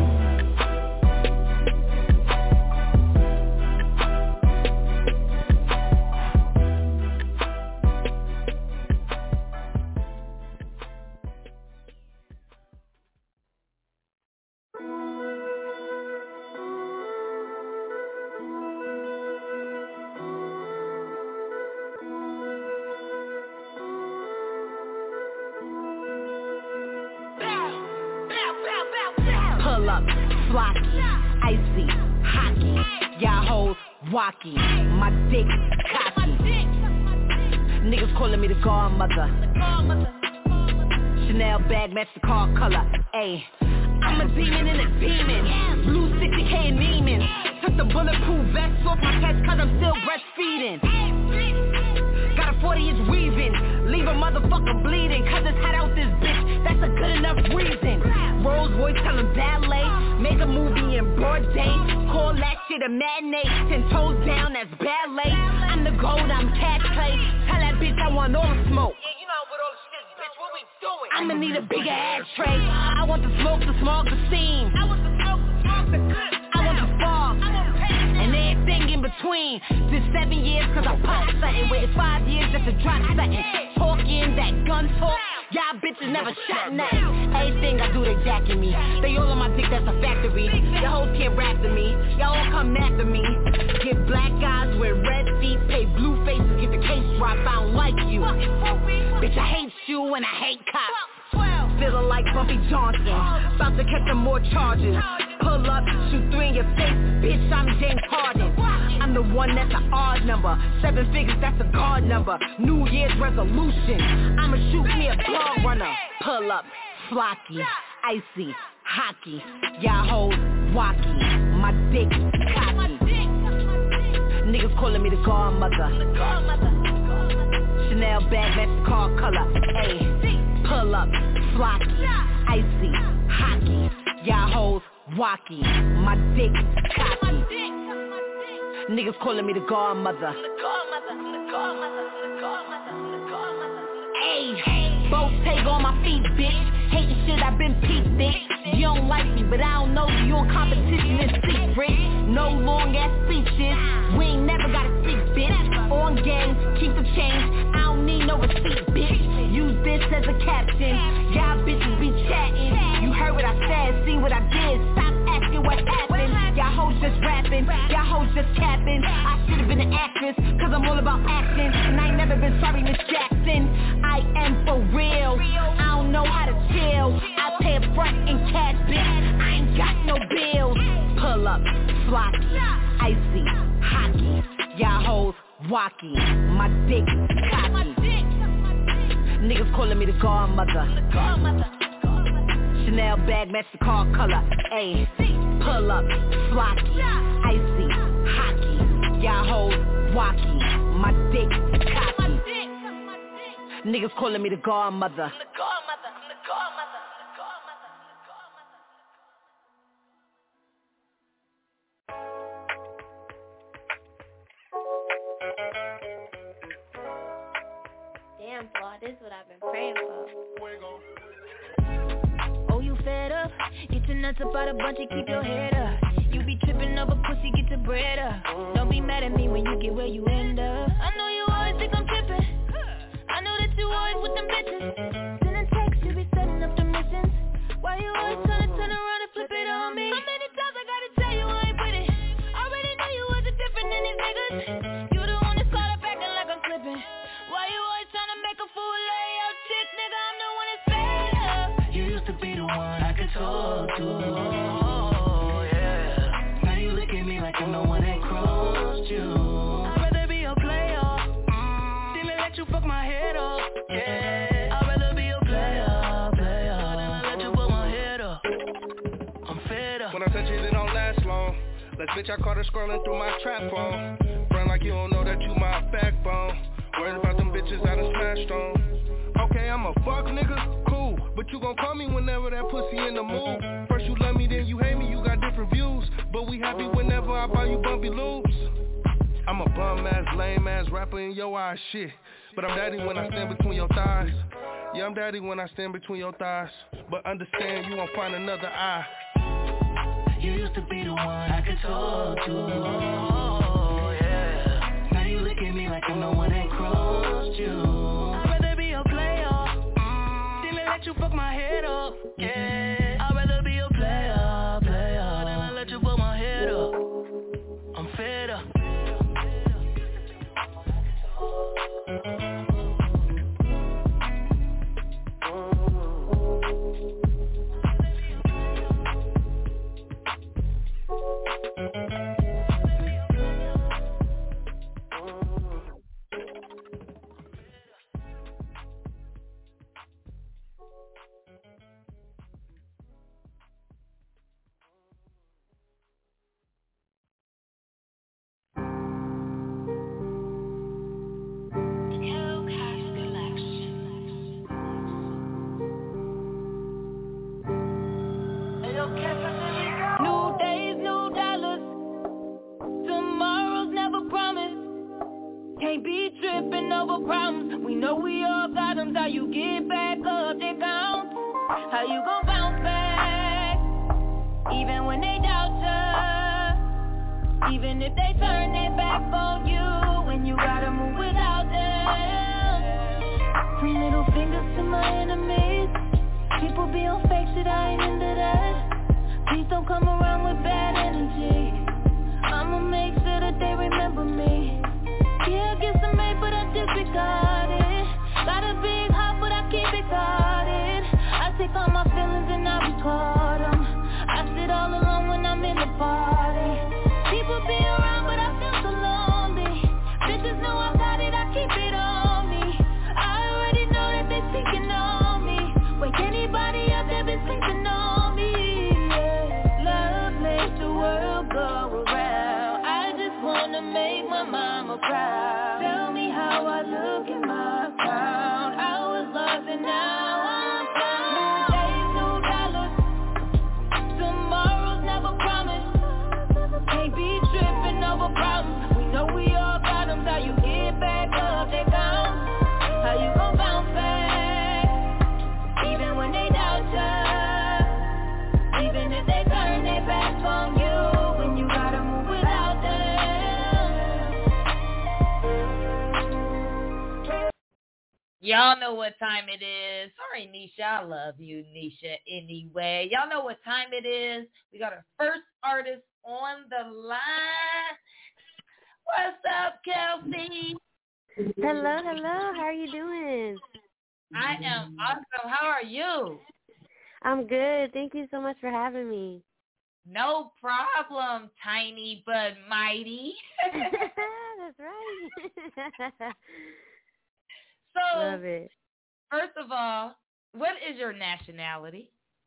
Speaker 19: Pull up, flocky, icy, hockey, y'all hoes wacky, my dick cocky. Niggas calling me the godmother. Chanel bag, match the car color. Ayy, I'm a demon in a demon. Blue sixty K in Neiman. Took the bulletproof vest off my chest cause I'm still breastfeeding. Got a forty inch weaving. Leave a motherfucker bleeding cause it's hot out this bitch. That's a good enough reason. Rolls Royce tell him ballet. Make a movie in broad day. Call that shit a matinee. Ten toes down, that's ballet. I'm the gold, I'm cash play. Tell that bitch I want all the smoke.
Speaker 11: Yeah, you know with all the shit, bitch, what we doing?
Speaker 19: I'ma need a bigger ashtray. I want the smoke, the smog, the steam.
Speaker 11: I want the smoke, the smoke, the good.
Speaker 19: I want the fog, and everything in between. Did seven years cause I popped something. Waited five years just to drop something. Talking that gun talk. Y'all bitches never shot nothing. Everything I do, they jacking me. They all on my dick, that's a factory. Y'all hoes can't rap to me. Y'all all come after me. Get black eyes, wear red feet. Pay blue faces, get the case dropped. I don't like you. Bitch, I hate you and I hate cops. Feeling like Bumpy Johnson. About to catch some more charges. Pull up, shoot three in your face. Bitch, I'm James Harden. I'm the one that's an odd number. Seven figures, that's a guard number. New Year's resolution. I'ma shoot me a blog runner. Pull up, flocky, icy, hockey. Y'all hoes, wacky. My dick, cocky. Niggas calling me the godmother. Chanel bag, match the car color. Ayy, pull up, flocky, icy, hockey. Y'all hoes, wacky. My dick, cocky. Niggas calling me the godmother. Ayy, both take on my feet, bitch. Hating shit, I've been peep thick. You don't like me, but I don't know you. You in competition in secret. No long ass speeches. We ain't never gotta speak, bitch. On game, keep the change. I don't need no receipt, bitch. Use this as a caption. Y'all bitches be chatting. You heard what I said, see what I did. Stop asking what happened. Y'all hoes just rapping. Y'all hoes just capping. I should've been an actress, cause I'm all about acting. And I ain't never been sorry, Miss Jackson. I am for real. I don't know how to chill. I pay up front in cash, bitch. I ain't got no bills. Pull up, flocky, icy, hockey. Y'all hoes, wacky. My dick, cocky. Niggas calling me the godmother. Chanel bag, match the car color. Ayy, pull up, flocky, icy, hockey. Y'all hoes, wacky. My dick, cocky. Niggas calling me the godmother.
Speaker 5: Damn, Flaw, this is what I've been praying for.
Speaker 10: Oh, you fed up? Get your nuts up out a bunch and keep your head up. You be tripping over pussy, get your bread up. Don't be mad at me when you get where you end up. I know you always think I'm tripping. I know that you always with them bitches. Sending texts, you be setting up the missions. Why you always trying to turn around and flip it on me? How many times I gotta tell you I ain't with it? Already know you wasn't different than these niggas. You the one that's caught up acting like I'm slipping. Why you always trying to make a fool of your chick, nigga? I'm the one that's fed up.
Speaker 18: You used to be the one I could talk to. Oh, yeah. Now you look at me like I'm the one that crossed you. I'd rather be a player. Then I let you fuck my head up. Yeah. I'd rather be a player, player. Then I let you put my head up. I'm fed up.
Speaker 3: When I touch it, it don't last long. Like bitch, I caught her scrolling through my trap phone. Friend like you don't know that you my backbone. Worried about them bitches I done smashed on. Okay, I'm a fuck nigga, cool. But you gon' call me whenever that pussy in the mood. First you love me, then you hate me, you got different views. But we happy whenever I buy you bumpy loops. I'm a bum ass, lame ass rapper in your eyes, shit. But I'm daddy when I stand between your thighs. Yeah, I'm daddy when I stand between your thighs. But understand you won't find another eye.
Speaker 18: You used to be the one I could talk to. Oh, yeah. Now you look at me like I'm the one that crossed you. I'd rather be a player. Then I let you fuck my head up. Yeah. I'd rather be a player, player. Then I let you fuck my head up. I'm fed up.
Speaker 10: New days, new dollars. Tomorrow's never promised. Can't be tripping over problems. We know we all got them. How you get back up, they count. How you gon' bounce back? Even when they doubt ya. Even if they turn their back on you. When you gotta move without them. Three little fingers to my enemies. People be on fake shit, I ain't into that. Please don't come around with bad energy. I'ma make sure that they remember me. Yeah, I get some hate, but I disregard it. Got a big heart, but I keep it guarded. I take all my feelings and I record them. I sit all alone when I'm in the party. People be around, but I feel so lonely. Bitches know I got it, I keep it on me. I already know that they speaking on me. Wake anybody up that been sleeping on me. Yeah. Love makes the world go around. I just wanna make my mama proud. Tell me how I look in my crown. I was lost and now I'm found. New days, new dollars. Tomorrow's never promised. Can't be tripping over problems. We know we all got them. How you get back up, they count. How you gon' bounce back? Even when they doubt ya. Even if they turn their back on you. When you gotta move without them. Y'all know what time it is. Sorry, Nisha. I love you, Nisha, anyway. Y'all know what time it is. We got our first artist on the line. What's up, Kelsey?
Speaker 20: Hello, hello. How are you doing?
Speaker 10: I am awesome. How are you?
Speaker 20: I'm good. Thank you so much for having me.
Speaker 10: No problem, tiny but mighty.
Speaker 20: That's right.
Speaker 10: So,
Speaker 20: love it.
Speaker 10: First of all, what is your nationality?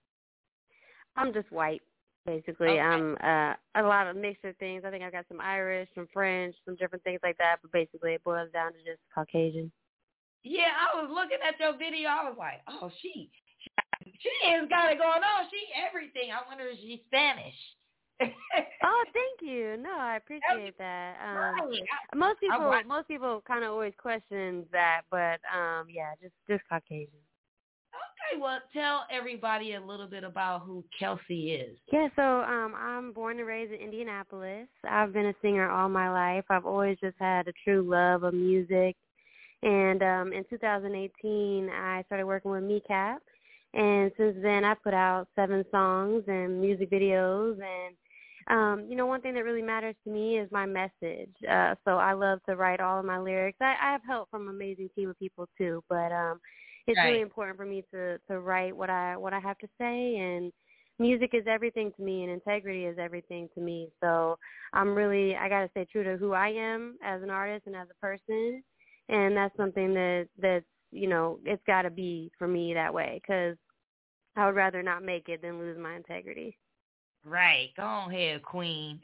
Speaker 20: I'm just white, basically.
Speaker 10: Okay.
Speaker 20: I'm uh, a lot of mixture things. I think I've got some Irish, some French, some different things like that, but basically it boils down to just Caucasian.
Speaker 10: Yeah, I was looking at your video. I was like, oh, she, she, she has got it going on. She everything. I wonder if she's Spanish.
Speaker 20: Oh, thank you. No, I appreciate that. Um, most people, most people kind of always question that, but um, yeah, just just Caucasian.
Speaker 10: Okay, well, tell everybody a little bit about who Kelsey is.
Speaker 20: Yeah, so um, I'm born and raised in Indianapolis. I've been a singer all my life. I've always just had a true love of music. And um, in two thousand eighteen, I started working with MeCap. And since then, I put out seven songs and music videos. And, um, you know, one thing that really matters to me is my message. Uh, so I love to write all of my lyrics. I, I have help from an amazing team of people, too. But um, it's right. really important for me to, to write what I what I have to say. And music is everything to me, and integrity is everything to me. So I'm really, I got to stay true to who I am as an artist and as a person. And that's something that, that's, you know, it's got to be for me that way, because I would rather not make it than lose my integrity.
Speaker 10: Right. Go ahead, queen.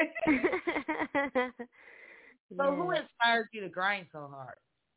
Speaker 20: Yeah.
Speaker 10: So who inspired you to grind so hard?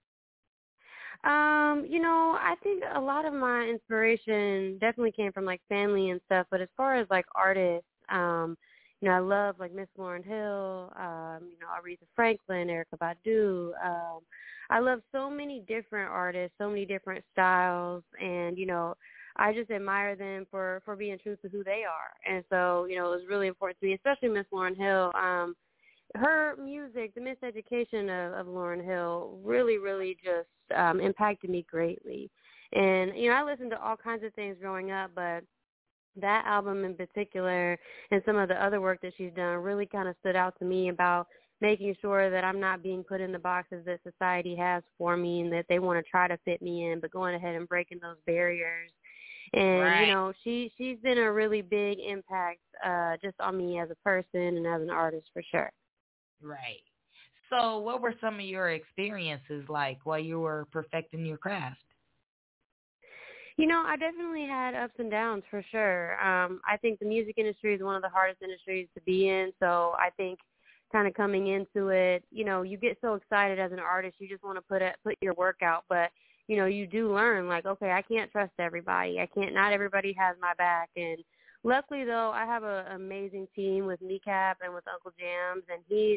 Speaker 20: Um, you know, I think a lot of my inspiration definitely came from, like, family and stuff. But as far as, like, artists, um, you know, I love, like, Miss Lauryn Hill, um, you know, Aretha Franklin, Erykah Badu. Um, I love so many different artists, so many different styles, and, you know, I just admire them for, for being true to who they are. And so, you know, it was really important to me, especially Miss Lauryn Hill. Um, her music, the miseducation of, of Lauryn Hill really, really just um, impacted me greatly. And, you know, I listened to all kinds of things growing up, but that album in particular and some of the other work that she's done really kind of stood out to me about making sure that I'm not being put in the boxes that society has for me and that they want to try to fit me in, but going ahead and breaking those barriers. And, right. you know, she, she's been a really big impact uh, just on me as a person and as an artist for sure.
Speaker 10: Right. So what were some of your experiences like while you were perfecting your craft?
Speaker 20: You know, I definitely had ups and downs for sure. Um, I think the music industry is one of the hardest industries to be in. So I think kind of coming into it, you know, you get so excited as an artist, you just want to put it, put your work out. But, you know, you do learn like, okay, I can't trust everybody. I can't, not everybody has my back. And luckily, though, I have an amazing team with Kneecap and with Uncle Jams, and he's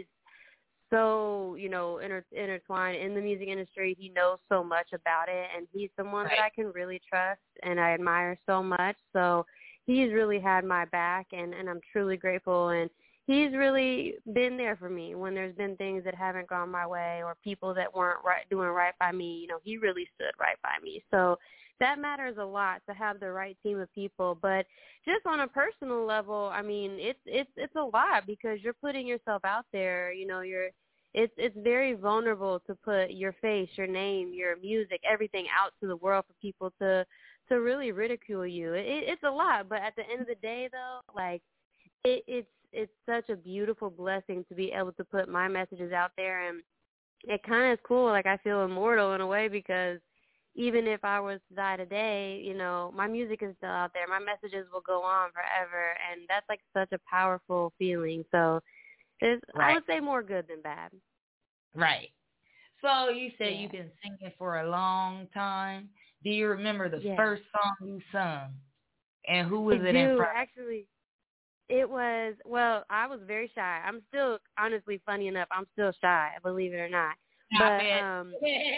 Speaker 20: so, you know, inter- intertwined in the music industry. He knows so much about it, and he's someone right. that I can really trust and I admire so much. So he's really had my back, and, and I'm truly grateful. And he's really been there for me when there's been things that haven't gone my way or people that weren't right, doing right by me. You know, he really stood right by me. So that matters a lot, to have the right team of people. But just on a personal level, I mean, it's it's it's a lot, because you're putting yourself out there. You know, you're it's it's very vulnerable to put your face, your name, your music, everything out to the world for people to to really ridicule you. It, it's a lot, but at the end of the day, though, like it, it's it's such a beautiful blessing to be able to put my messages out there, and it kind of is cool. Like, I feel immortal in a way, because even if I was to die today, you know, my music is still out there. My messages will go on forever, and that's like such a powerful feeling. So it's, right. I would say more good than bad.
Speaker 1: Right. So you said
Speaker 20: yeah.
Speaker 1: you've been singing for a long time. Do you remember the
Speaker 20: yeah.
Speaker 1: first song you sung? And who was
Speaker 20: I
Speaker 1: it
Speaker 20: do,
Speaker 1: in front?
Speaker 20: Actually, it was, well, I was very shy. I'm still, honestly, funny enough, I'm still shy, believe it or not.
Speaker 1: Stop
Speaker 20: but,
Speaker 1: it.
Speaker 20: um,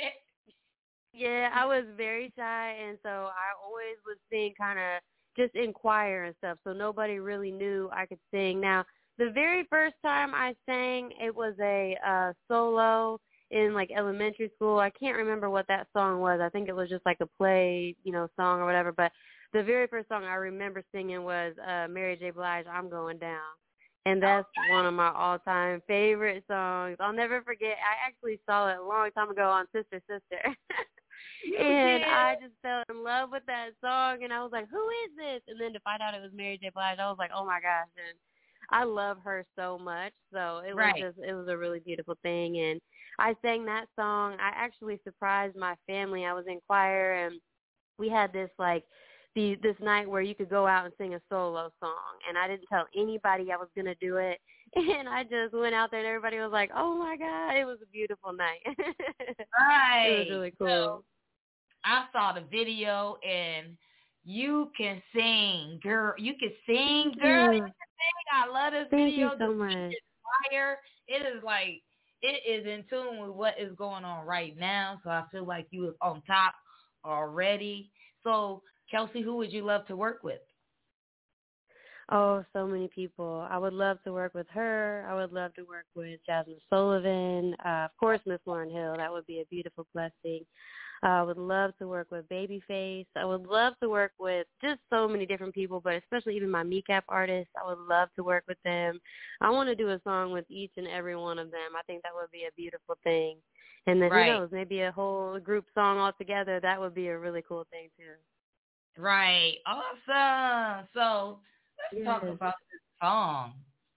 Speaker 20: yeah, I was very shy, and so I always would sing kind of just in choir and stuff, so nobody really knew I could sing. Now, the very first time I sang, it was a uh, solo in, like, elementary school. I can't remember what that song was. I think it was just, like, a play, you know, song or whatever, but the very first song I remember singing was uh, Mary J. Blige, I'm Going Down. And that's one of my all-time favorite songs. I'll never forget. I actually saw it a long time ago on Sister Sister. and I just fell in love with that song. And I was like, who is this? And then to find out it was Mary J. Blige, I was like, oh, my gosh. And I love her so much. So it was
Speaker 1: right.
Speaker 20: just, it was a really beautiful thing. And I sang that song. I actually surprised my family. I was in choir, and we had this, like, The, this night where you could go out and sing a solo song, and I didn't tell anybody I was going to do it, and I just went out there, and everybody was like, oh, my God, it was a beautiful night.
Speaker 1: Right.
Speaker 20: It was really cool.
Speaker 1: So, I saw the video, and you can sing, girl. You can sing, girl. You can sing. I love this
Speaker 20: Thank
Speaker 1: video.
Speaker 20: you so much.
Speaker 1: Fire. It is like, it is in tune with what is going on right now, so I feel like you was on top already. So, Kelsey, who would you love to work with?
Speaker 20: Oh, so many people. I would love to work with her. I would love to work with Jasmine Sullivan. Uh, of course, Miss Lauryn Hill. That would be a beautiful blessing. Uh, I would love to work with Babyface. I would love to work with just so many different people, but especially even my Kneecap artists. I would love to work with them. I want to do a song with each and every one of them. I think that would be a beautiful thing. And then,
Speaker 1: right.
Speaker 20: who knows, maybe a whole group song all together. That would be a really cool thing, too.
Speaker 1: Right. Awesome. So let's
Speaker 20: yes.
Speaker 1: talk about this song.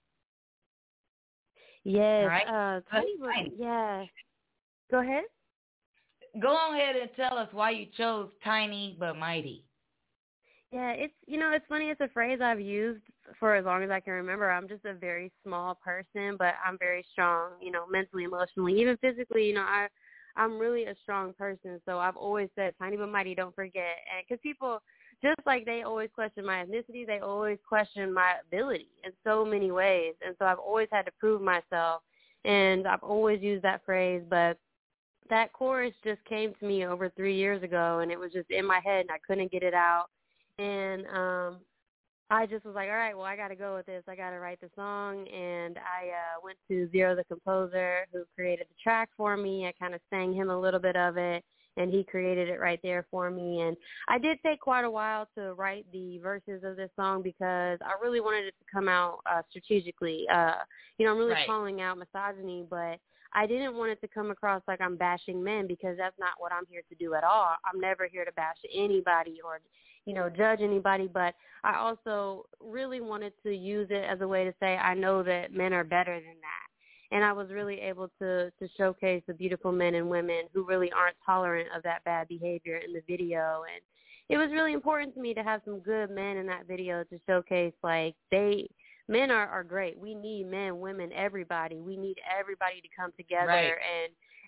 Speaker 20: Yes.
Speaker 1: Right?
Speaker 20: Uh, Tiny,
Speaker 1: Tiny.
Speaker 20: Yeah. Go ahead.
Speaker 1: Go ahead and tell us why you chose Tiny but Mighty.
Speaker 20: Yeah, it's, you know, it's funny. It's a phrase I've used for as long as I can remember. I'm just a very small person, but I'm very strong, you know, mentally, emotionally, even physically. You know, I, I'm really a strong person, so I've always said tiny but mighty, don't forget. And because people, just like they always question my ethnicity, they always question my ability in so many ways. And so I've always had to prove myself, and I've always used that phrase. But that chorus just came to me over three years ago, and it was just in my head, and I couldn't get it out. And um, I just was like, all right, well, I got to go with this. I got to write the song. And I uh, went to Zero the composer, who created the track for me. I kind of sang him a little bit of it, and he created it right there for me. And I did take quite a while to write the verses of this song, because I really wanted it to come out uh, strategically. Uh, you know, I'm really
Speaker 1: right.
Speaker 20: calling out misogyny, but I didn't want it to come across like I'm bashing men, because that's not what I'm here to do at all. I'm never here to bash anybody or, you know, judge anybody, but I also really wanted to use it as a way to say I know that men are better than that. And I was really able to, to showcase the beautiful men and women who really aren't tolerant of that bad behavior in the video. And it was really important to me to have some good men in that video to showcase, like, they – men are, are great. We need men, women, everybody. We need everybody to come together.
Speaker 1: Right.
Speaker 20: And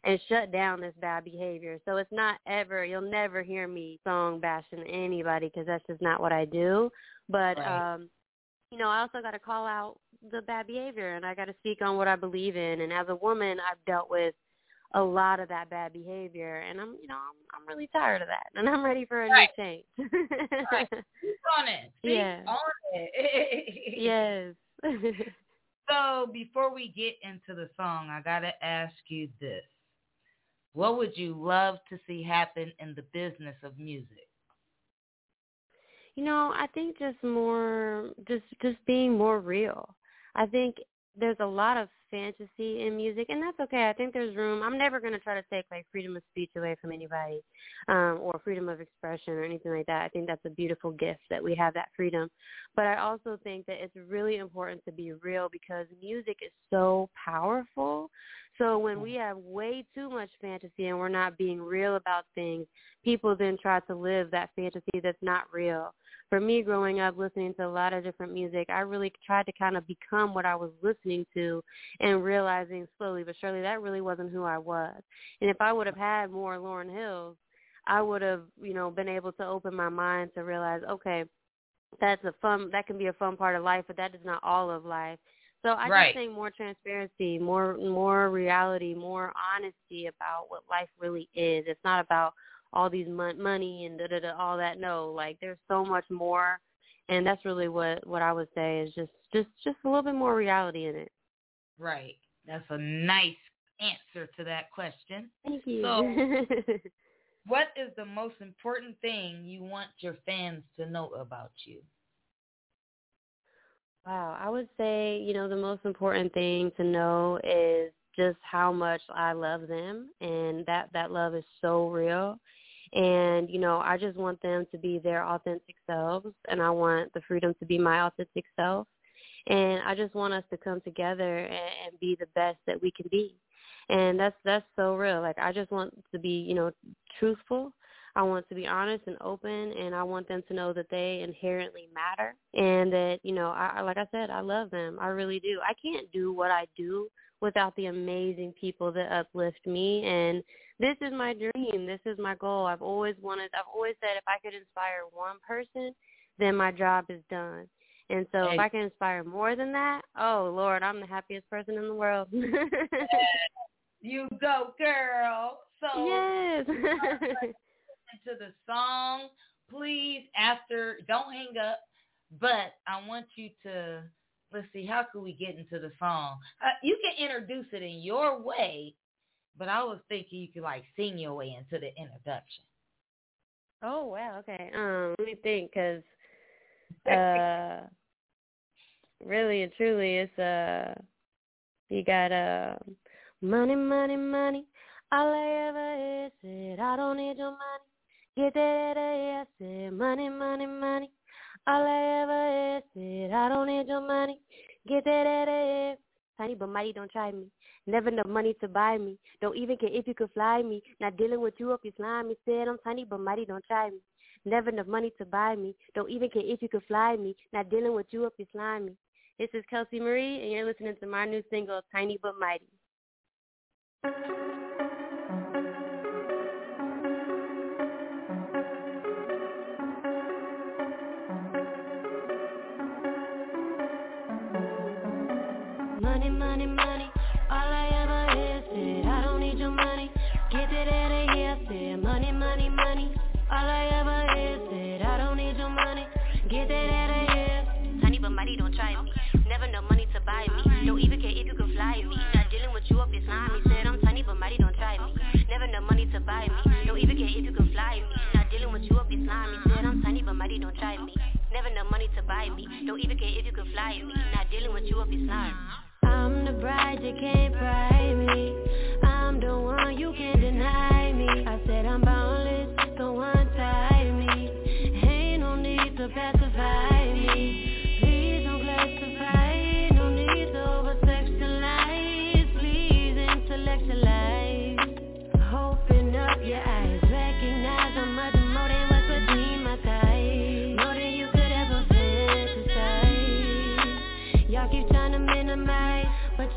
Speaker 20: and shut down this bad behavior. So it's not ever, you'll never hear me song bashing anybody because that's just not what I do. But, right. um, you know, I also got to call out the bad behavior, and I got to speak on what I believe in. And as a woman, I've dealt with a lot of that bad behavior, and I'm, you know, I'm, I'm really tired of that, and I'm ready for a right. new change.
Speaker 1: Right. Speak on it. Speak
Speaker 20: yeah.
Speaker 1: on it.
Speaker 20: Yes.
Speaker 1: So before we get into the song, I got to ask you this. What would you love to see happen in the business of music?
Speaker 20: You know, I think just more, just just being more real. I think there's a lot of fantasy in music, and that's okay. I think there's room. I'm never going to try to take, like, freedom of speech away from anybody um, or freedom of expression or anything like that. I think that's a beautiful gift that we have that freedom. But I also think that it's really important to be real because music is so powerful. So when we have way too much fantasy and we're not being real about things, people then try to live that fantasy that's not real. For me, growing up listening to a lot of different music, I really tried to kind of become what I was listening to and realizing slowly but surely that really wasn't who I was. And if I would have had more Lauryn Hills, I would have, you know, been able to open my mind to realize, okay, that's a fun, that can be a fun part of life, but that is not all of life. So I
Speaker 1: right.
Speaker 20: just think more transparency, more more reality, more honesty about what life really is. It's not about all these mon- money and da da da, all that. No, like there's so much more, and that's really what, what I would say is just, just, just a little bit more reality in it.
Speaker 1: Right. That's a nice answer to that question.
Speaker 20: Thank you.
Speaker 1: So, what is the most important thing you want your fans to know about you?
Speaker 20: Wow, I would say, you know, the most important thing to know is just how much I love them, and that, that love is so real. And, you know, I just want them to be their authentic selves, and I want the freedom to be my authentic self. And I just want us to come together and, and be the best that we can be. And that's that's so real. Like, I just want to be, you know, truthful. I want to be honest and open, and I want them to know that they inherently matter and that, you know, I, like I said, I love them. I really do. I can't do what I do without the amazing people that uplift me. And this is my dream. This is my goal. I've always wanted, I've always said if I could inspire one person, then my job is done. And so hey. if I can inspire more than that, oh, Lord, I'm the happiest person in the world.
Speaker 1: You go, girl. So
Speaker 20: yes.
Speaker 1: Into the song, please, after, don't hang up, but I want you to, let's see, how can we get into the song? Uh, you can introduce it in your way, but I was thinking you could, like, sing your way into the introduction.
Speaker 20: Oh, wow, okay. Um, let me think, because uh, really and truly, it's, uh, you got, uh, money, money, money, all I ever is said, I don't need your money. Get that ass, said, money, money, money. All I ever is said, I don't need your money. Get that ass. Tiny but mighty, don't try me. Never enough money to buy me. Don't even care if you could fly me. Not dealing with you up your slime. Me said I'm tiny but mighty, don't try me. Never enough money to buy me. Don't even care if you could fly me. Not dealing with you up your slime. This is Kelsey Marie, and you're listening to my new single, Tiny But Mighty.
Speaker 5: Money, money, money, all I ever is said, I don't need your money, get it out of here, said, money, money, money, all I ever is said, I don't need your money, get that out of here. Tiny but mighty, don't try me, never no money to buy me, don't even care if you can fly me, not dealing with you up your slime, he said I'm tiny but mighty, don't try me, never no money to buy me, don't even care if you can fly me, not dealing with you up your slime, he said I'm tiny but mighty, don't try me, never no money to buy me, don't even care if you can fly me, not dealing with you up your slime. I'm the bride, you can't pry me. I'm the one you can't deny me. I said I'm boundless, don't untie me. Ain't no need to pacify me. Please don't classify. No need to over-sexualize. Please intellectualize. Open up your eyes, recognize I'm much more than what's between my thighs. More than you could ever fantasize. Y'all keep trying to minimize, but you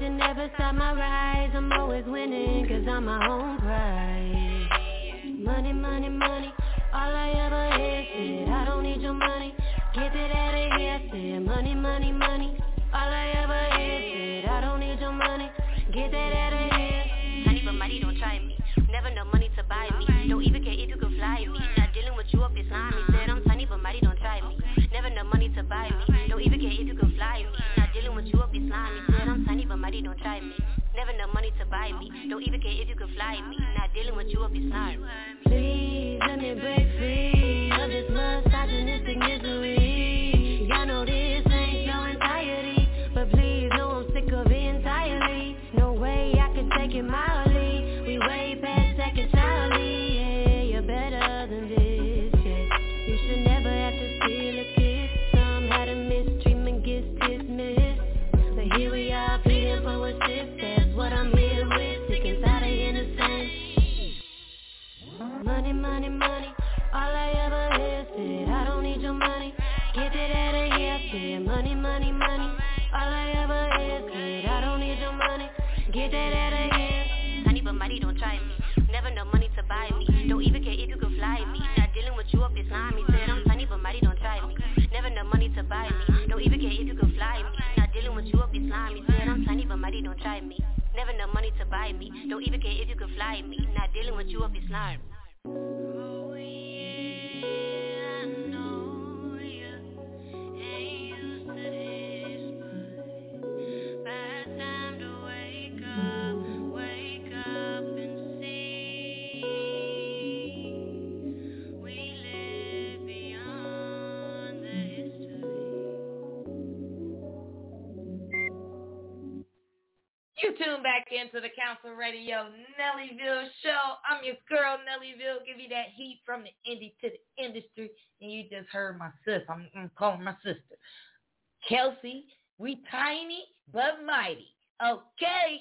Speaker 5: should never stop my rise. I'm always winning, cause I'm my own prize. Money, money, money, all I ever had said, I don't need your money, get it out of here, I said, money, money, money, all I ever had said, I don't need your money, get that out of here.
Speaker 21: Honey, but money don't try me, never no money to buy me, don't even care if you can fly me, not dealing with you up is slimy, said I'm tiny, but money don't try me, never no money to buy me, don't even care if you can fly me, not dealing with you up is slimy, said I'm tiny, but money don't try me, never no money to buy me, don't even care if you can fly me, not dealing with you up is slimy.
Speaker 5: Please let me break free of this misogynistic misery. Y'all know this ain't your entirety, but please know I'm sick of it entirely. No way I can take it mildly. We way past second Charlie. Yeah, you're better than this. Yeah, you should never have to steal a kiss. Some had a mistreatment gets dismissed, but here we are pleading for assist. That's what I'm here with. Sick and tired of innocence. Money, money, money, all I ever had said, I don't need your money, get it out of here, I said, money, money, money, all I ever had said, I don't need your money, get that out of here.
Speaker 21: Honey, but money don't try me, never no money to buy me, don't even care if you can fly me, not dealing with you up is slimy, said I'm tiny, but money don't try me, never no money to buy me, don't even care if you can fly me, not dealing with you up is slimy, said I'm tiny, but money don't try me, never no money to buy me, don't even care if you can fly me, not dealing with you up is slimy.
Speaker 5: Oh yeah, I know you ain't used to this, but by the time to wake up, wake up and see we live beyond the history.
Speaker 1: You tune back into the Council Radio Nellyville show. I'm your girl, Nellyville. Give you that heat from the indie to the industry. And you just heard my sis. I'm, I'm calling my sister. Kelsey, we tiny but mighty. Okay.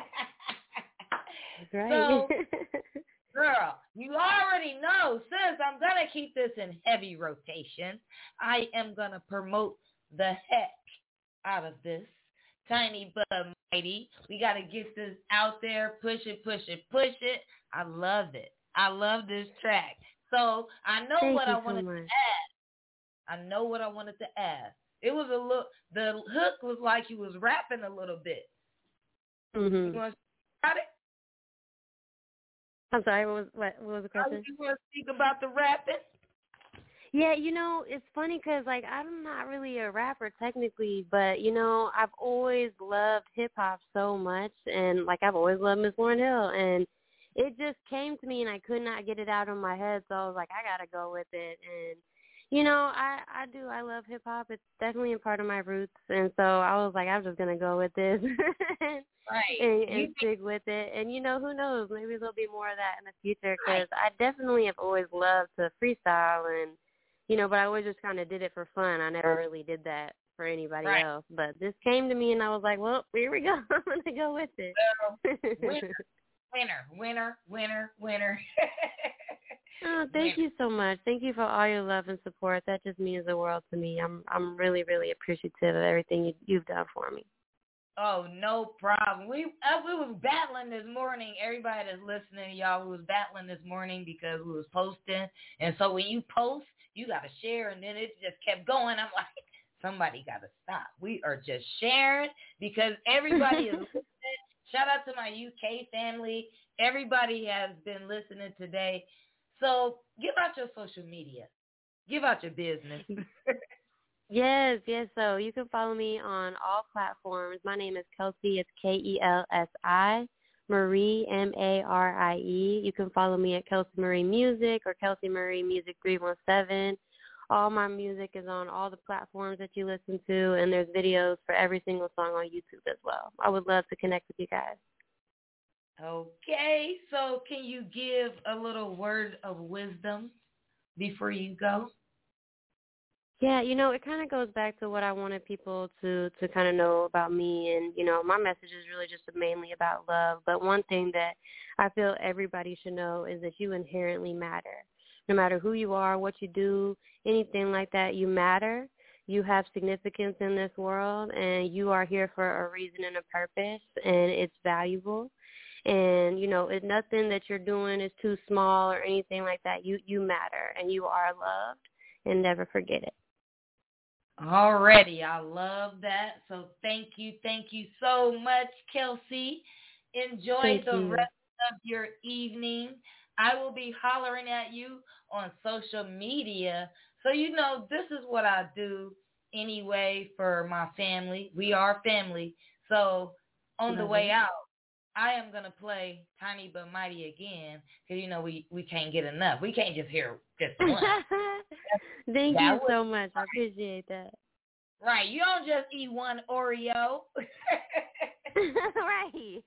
Speaker 20: That's right.
Speaker 1: So, girl, you already know, sis, I'm going to keep this in heavy rotation. I am going to promote the heck out of this. Tiny but mighty. We got to get this out there. Push it, push it, push it. I love it. I love this track. So I know
Speaker 20: Thank
Speaker 1: what
Speaker 20: you
Speaker 1: I wanted
Speaker 20: so
Speaker 1: to
Speaker 20: much.
Speaker 1: add. I know what I wanted to add. It was a look. The hook was like you was rapping a little bit.
Speaker 20: Mhm.
Speaker 1: You want to speak about it?
Speaker 20: I'm sorry. What was what, what was the question?
Speaker 1: You want to speak about the rapping?
Speaker 20: Yeah, you know, it's funny because, like, I'm not really a rapper technically, but, you know, I've always loved hip-hop so much, and, like, I've always loved Miss Lauryn Hill, and it just came to me, and I could not get it out of my head, so I was like, I got to go with it, and, you know, I, I do, I love hip-hop. It's definitely a part of my roots, and so I was like, I'm just going to go with this
Speaker 1: right.
Speaker 20: and, and stick with it, and, you know, who knows, maybe there'll be more of that in the future, because right. I definitely have always loved to freestyle and, you know, but I always just kind of did it for fun. I never really did that for anybody right. else. But this came to me, and I was like, well, here we go. I'm going to go with it.
Speaker 1: Well, winner, winner, winner, winner, winner.
Speaker 20: Oh, thank winner. you so much. Thank you for all your love and support. That just means the world to me. I'm I'm really, really appreciative of everything you, you've done for me.
Speaker 1: Oh, no problem. We uh, we was battling this morning. Everybody that's listening, y'all, we was battling this morning because we was posting. And so when you post, you got to share, and then it just kept going. I'm like, somebody got to stop. We are just sharing because everybody is listening. Shout out to my U K family. Everybody has been listening today. So give out your social media. Give out your business.
Speaker 20: Yes, yes. So you can follow me on all platforms. My name is Kelsey. It's K E L S I. Marie, M A R I E. You can follow me at Kelsey Marie Music or Kelsey Marie Music three one seven. All my music is on all the platforms that you listen to, and there's videos for every single song on YouTube as well. I would love to connect with you guys.
Speaker 1: Okay, so can you give a little word of wisdom before you go?
Speaker 20: Yeah, you know, it kind of goes back to what I wanted people to, to kind of know about me. And, you know, my message is really just mainly about love. But one thing that I feel everybody should know is that you inherently matter. No matter who you are, what you do, anything like that, you matter. you have significance in this world, and you are here for a reason and a purpose, and it's valuable. And, you know, it's nothing that you're doing is too small or anything like that. You you matter, and you are loved, and never forget it.
Speaker 1: Already, I love that. So thank you, thank you so much, Kelsey. Enjoy
Speaker 20: Thank
Speaker 1: the
Speaker 20: you.
Speaker 1: rest of your evening. I will be hollering at you on social media. So you know, this is what I do anyway for my family. We are family. So on the
Speaker 20: Love
Speaker 1: way
Speaker 20: it.
Speaker 1: out, I am going to play Tiny But Mighty again because, you know, we, we can't get enough. We can't just hear just one.
Speaker 20: Thank
Speaker 1: That
Speaker 20: you
Speaker 1: was-
Speaker 20: so much. I appreciate that.
Speaker 1: Right. You don't just eat one Oreo.
Speaker 20: Right.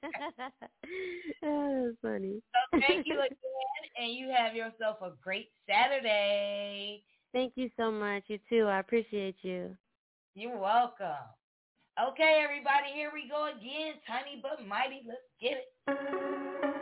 Speaker 20: Oh, that's funny.
Speaker 1: So thank you again, and you have yourself a great Saturday.
Speaker 20: Thank you so much. You too. I appreciate you.
Speaker 1: You're welcome. Okay, everybody, here we go again. Tiny But Mighty. Let's get it.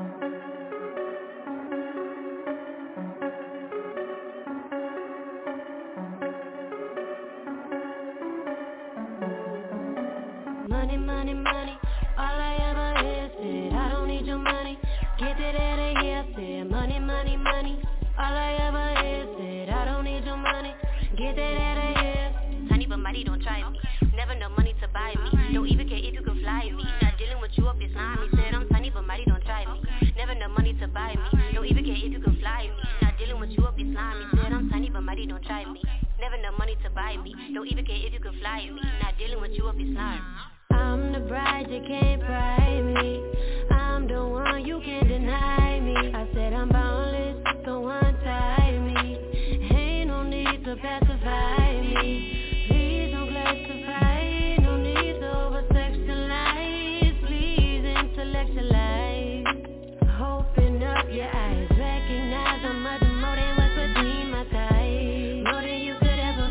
Speaker 5: Money, money, money, all I ever hear said, I don't need your money, get it out of here, said, money, money, money, all I ever hear said, I don't need your money, get that out of here.
Speaker 21: Tiny but mighty, don't try me. Never no money to buy me. Don't even care if you can fly me. Not dealing with you up is not me. Said I'm tiny but mighty, don't try me. Never no money to buy me. Don't even care if you can fly me. Not dealing with you up is not me. Said I'm tiny but mighty, don't try me. Never no money to buy me. Don't even care if you can fly me. Not dealing with you up is not me.
Speaker 5: I'm the bride, you can't pry me. I'm the one, you can't deny me. I said I'm boundless, so untie me. Ain't no need to pacify me. Please don't classify. No need to over-sexualize. Please intellectualize. Open up your eyes. Recognize I'm much more than what's between my thighs. More than you could ever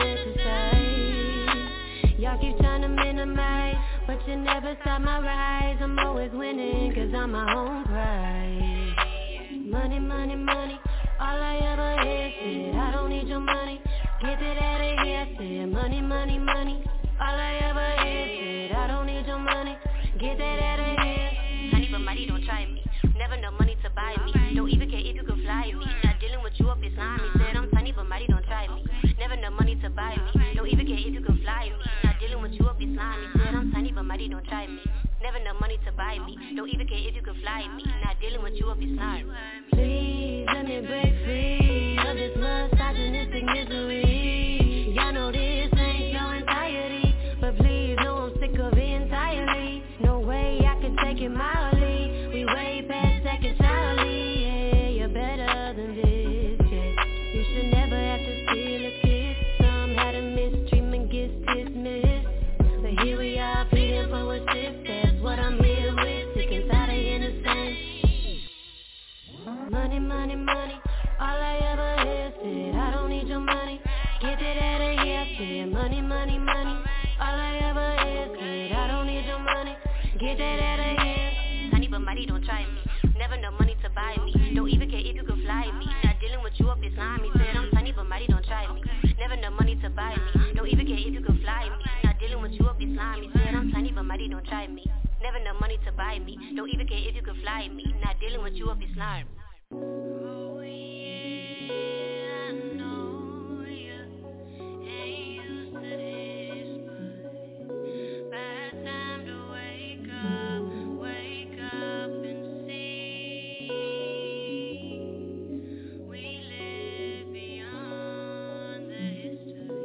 Speaker 5: fantasize. Y'all keep trying to minimize, but you never stop my rise. I'm always winning, cause I'm my own prize. Money, money, money, all I ever hear said, I don't need your money, get it out of here, said, money, money, money, all I ever hear said, I don't need your money, get that out of here.
Speaker 21: Tiny but mighty, don't try me. Never no money to buy me. Don't even care if you can fly me. Not dealing with you up is not me. Said I'm tiny but mighty, don't try me. Never no money to buy me. Don't even care if you can fly me. Not dealing with you up is not me. Said I'm tiny but mighty, don't try me. Never no money to buy me. Don't even care if you can fly me. Not dealing with you up is not me.
Speaker 5: Please let me break free of this misogynistic misery. Y'all know this ain't your entirety, but please know I'm sick of it entirely. No way I can take it mildly. We way past second Charlie. Yeah, you're better than this. Yeah. You should never have to steal a kiss. Some had a mistreatment gets dismissed, but here we are pleading for assist. That's what I'm here with. Sick and tired of innocence. Money, money, money, all I ever hear said, I don't need your money, get it out of here, said, money, money, money, all I ever hear said, I don't need your money, get that out of here.
Speaker 21: Tiny but mighty, don't try me. Never no money to buy me. Don't even care if you can fly me. Not dealing with you up is not me. Said I'm tiny but mighty, don't try me. Never no money to buy me. Don't even care if you can fly me. Not dealing with you up is not me. Said I'm tiny but mighty, don't try me. Never no money to buy me. Don't even care if you can fly me. Not dealing with you up is not me.
Speaker 5: Oh yeah, I know you ain't used to this, but by the time to wake up, wake up and see we live beyond the history.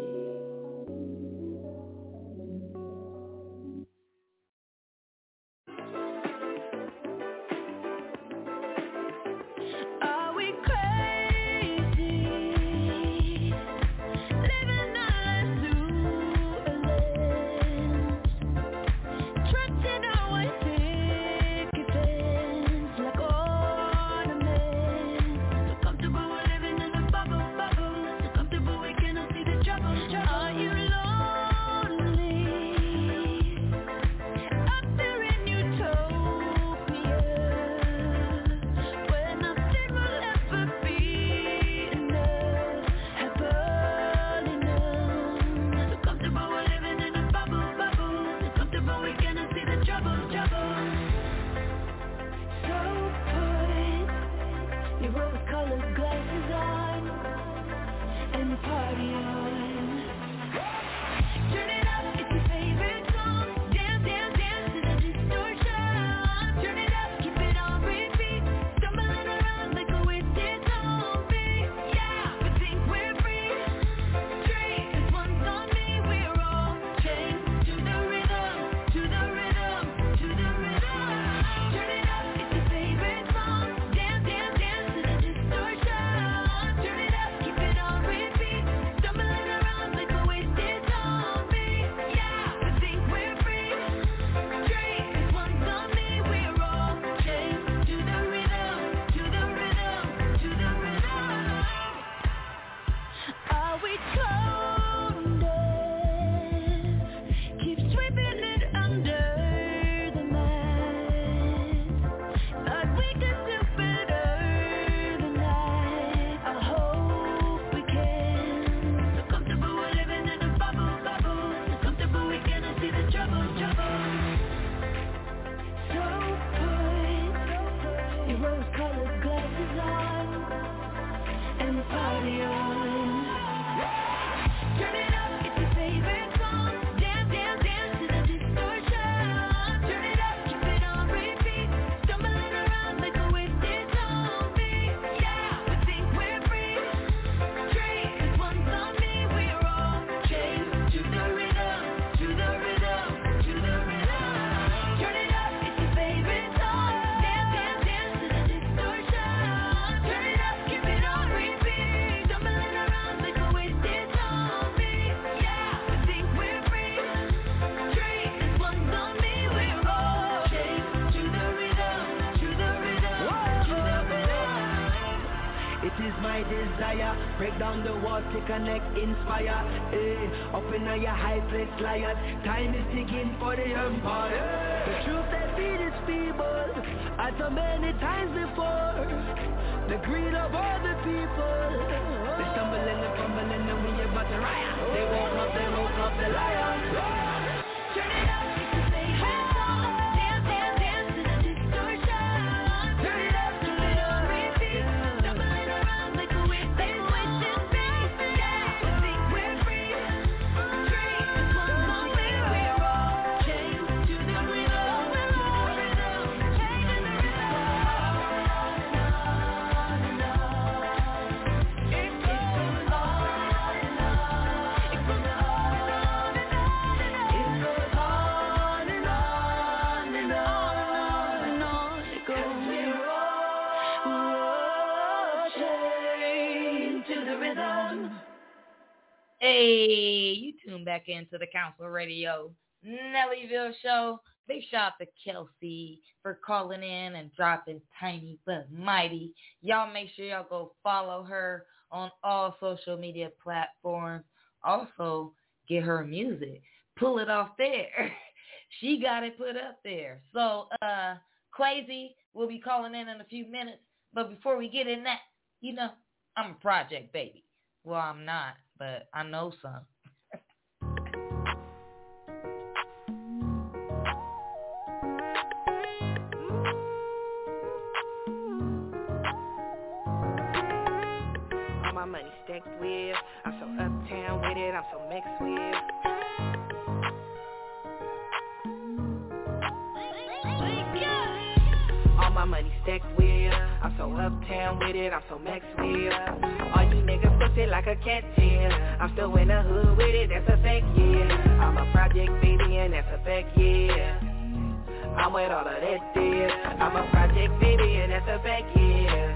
Speaker 18: the party on. Turn it up, it's your favorite song. Dance, dance, dance to the distortion. Turn it up, keep it on repeat. Stumbling around like a wasted zombie. Yeah, we think we're free. Drink, 'cause one's on me, we're all chained to the rhythm, to the rhythm, to the rhythm. Turn it up, it's your favorite song. Dance, dance, dance to the distortion. Turn it up, keep it on repeat. Stumbling around like a wasted zombie. Yeah, we think we're free. Drink, 'cause one's on me, we're all chained to the rhythm, to the rhythm, to the rhythm.
Speaker 2: It is my desire, break down the walls to connect, inspire. Eh, up in your high place, lion. Time is ticking for the empire. The truth that feed is feeble, as so many times before. The greed of other people. They stumble and they fumble and then we about to riot. They woke up, they woke up the lion.
Speaker 18: Turn it up, it's your favorite song. Dance, dance, dance to the distortion. Turn it up, keep it on repeat. Stumbling around like a wasted, wasted beat. Yeah, we think we're free. Drink, 'cause one's on me, we're all chained to the rhythm, to the rhythm, chained to the rhythm. It goes on and on. It goes on and on and on. It goes on and on and on and on. It goes. 'Cause we're all chained to the rhythm.
Speaker 1: Hey, you tune back into the Council Radio Nellyville Show. Big shout out to Kelsey for calling in and dropping Tiny but Mighty. Y'all make sure y'all go follow her on all social media platforms. Also, get her music. Pull it off there. She got it put up there. So, uh, Quasi will be calling in in a few minutes. But before we get in that, you know, I'm a project baby. Well, I'm not, but I know some.
Speaker 11: All my money stacked with. I'm so uptown with it. I'm so mixed with. All my money stacked with. I'm so uptown with it. I'm so mixed with. All you niggas pussy like a cat tail. I'm still in the hood with it. That's a fact, yeah. I'm a project baby and that's a fact, yeah. I'm with all of that deal. I'm a project baby and that's a fact, yeah.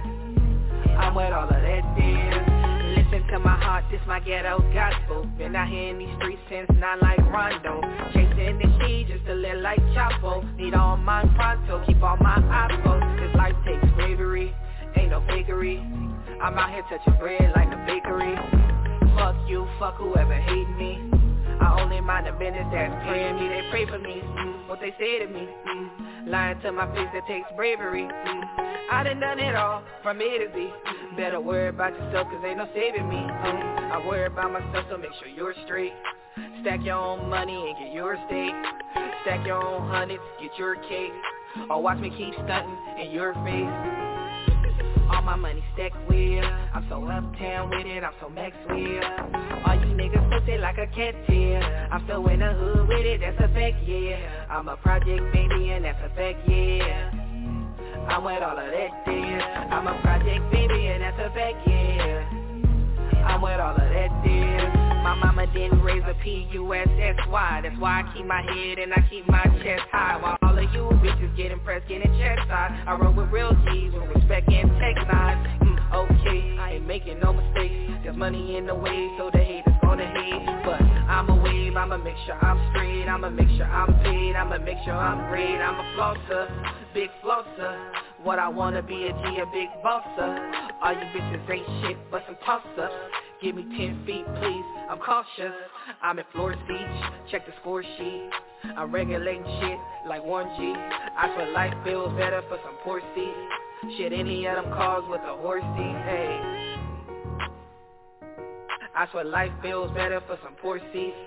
Speaker 11: I'm with all of that deal. Listen to my heart, this my ghetto gospel. Been out here in these streets since not like Rondo. Chasing the shade just to live like Chapo. Need all mine pronto, keep all my eyes closed. This life takes bravery, ain't no fakery. I'm out here touching bread like the bakery. Fuck you, fuck whoever hate me. I only mind the business that's paying me. They pray for me, mm, what they say to me, mm. Lying to my face, that takes bravery, mm. I done done it all, from A to Z. Better worry about yourself, cause ain't no saving me, mm. I worry about myself, so make sure you're straight. Stack your own money and get your estate. Stack your own hundreds, get your cake. Or watch me keep stunting in your face. All my money stacked with. I'm so uptown with it, I'm so max with. All you niggas pussy like a cat tail. I'm still in the hood with it, that's a fact, yeah. I'm a project baby and that's a fact, yeah. I'm with all of that deal. I'm a project baby and that's a fact, yeah. I'm with all of that deal. My mama didn't raise a P U S S Y. That's why I keep my head and I keep my chest high. While all of you bitches get impressed, getting chest high. I roll with real G's with respect and tech nines. Mm, okay, I ain't making no mistakes. There's money in the way, so the haters gonna hate. But I'm a wave, I'ma make sure I'm straight. I'ma make sure I'm paid, I'ma make sure I'm great. I'm a flosser, big flosser. What I wanna be a G, a big bosser. All you bitches ain't shit but some toss-ups. Give me ten feet, please, I'm cautious. I'm at floor seats, check the score sheet. I'm regulating shit like Warren G. I swear life feels better for some poor seats. Shit, any of them cars with a horsey, hey. I swear life feels better for some poor seats.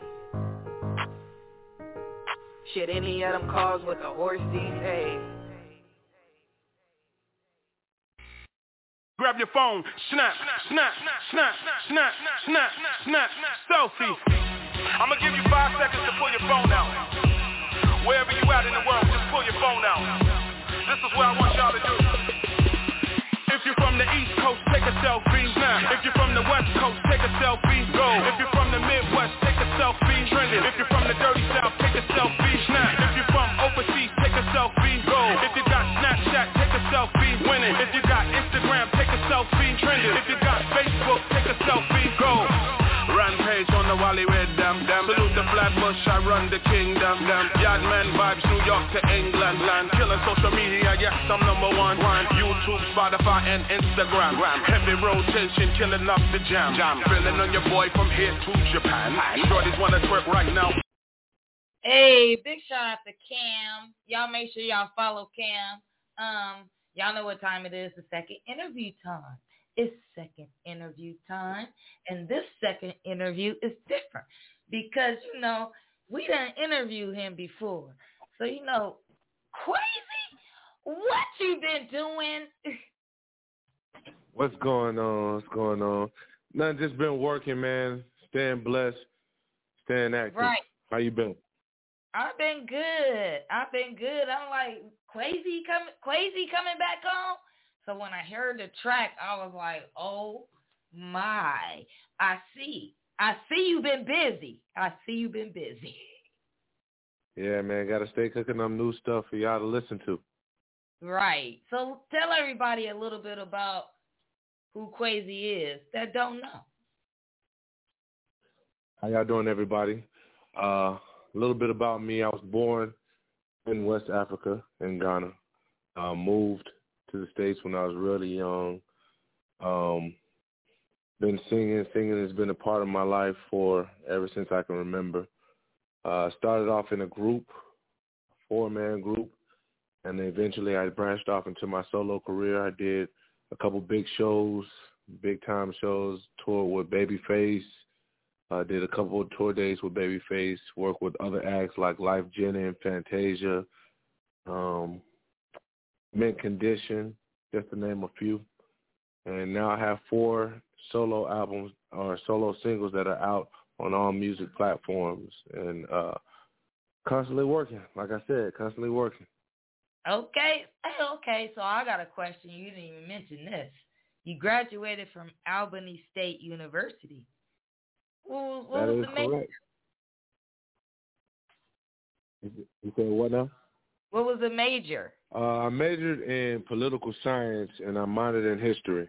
Speaker 11: Shit, any of them cars with a horsey, hey.
Speaker 14: Grab grab your phone. Snap, snap, snap, snap, snap, snap, selfie. I'ma give you five seconds to pull your phone out. Wherever you at in the world, just pull your phone out. This is what I want y'all to do. If you're from the East Coast, take a selfie. Snap. If you're from the West Coast, take a selfie. Go. If you're from the Midwest, take a selfie. Trending. If you're from the dirty South, take a selfie. Snap. If you're from overseas, take a selfie. Go. If you got Snapchat, take a selfie. Winning. If you got Instagram, take a selfie. Trending. If you got Facebook, take a selfie. Go. Rampage on the Wally with them, them. Salute the Flatbush, I run the kingdom, them. Yardman vibes, New York to England, land. Killing social media, yes, I'm number one. one. YouTube, Spotify, and Instagram. Heavy rotation, killing up the jam. jam. Feeling on your boy from here to Japan. Shorties wanna twerk right now.
Speaker 1: Hey, big shout out to Cam. Y'all make sure y'all follow Cam. Um, y'all know what time it is, the second interview time. It's second interview time, and this second interview is different because, you know, we done interviewed him before. So, you know, Crazy, what you been doing?
Speaker 4: What's going on? What's going on? Nothing, just been working, man, staying blessed, staying active.
Speaker 1: Right.
Speaker 4: How you been?
Speaker 1: I've been good. I've been good. I'm like, Crazy coming, Crazy coming back home? So when I heard the track, I was like, oh, my. I see. I see you've been busy. I see you've been busy.
Speaker 4: Yeah, man, got to stay cooking up new stuff for y'all to listen to.
Speaker 1: Right. So tell everybody a little bit about who Crazy is that don't know.
Speaker 4: How y'all doing, everybody? Uh, a little bit about me. I was born in West Africa, in Ghana. Uh, moved to the States when I was really young. Um, been singing. Singing has been a part of my life for ever since I can remember. Uh, started off in a group, four-man group, and then eventually I branched off into my solo career. I did a couple big shows, big-time shows, toured with Babyface. I uh, did a couple of tour days with Babyface, worked with other acts like Life Jenny and Fantasia, um, Mint Condition, just to name a few. And now I have four solo albums or solo singles that are out on all music platforms, and uh, constantly working. Like I said, constantly working.
Speaker 1: Okay, okay. So I got a question. You didn't even mention this. You graduated from Albany State University. What, what
Speaker 4: that
Speaker 1: was
Speaker 4: is
Speaker 1: the major?
Speaker 4: correct. You said what now?
Speaker 1: What was the major?
Speaker 4: Uh, I majored in political science, and I minored in history.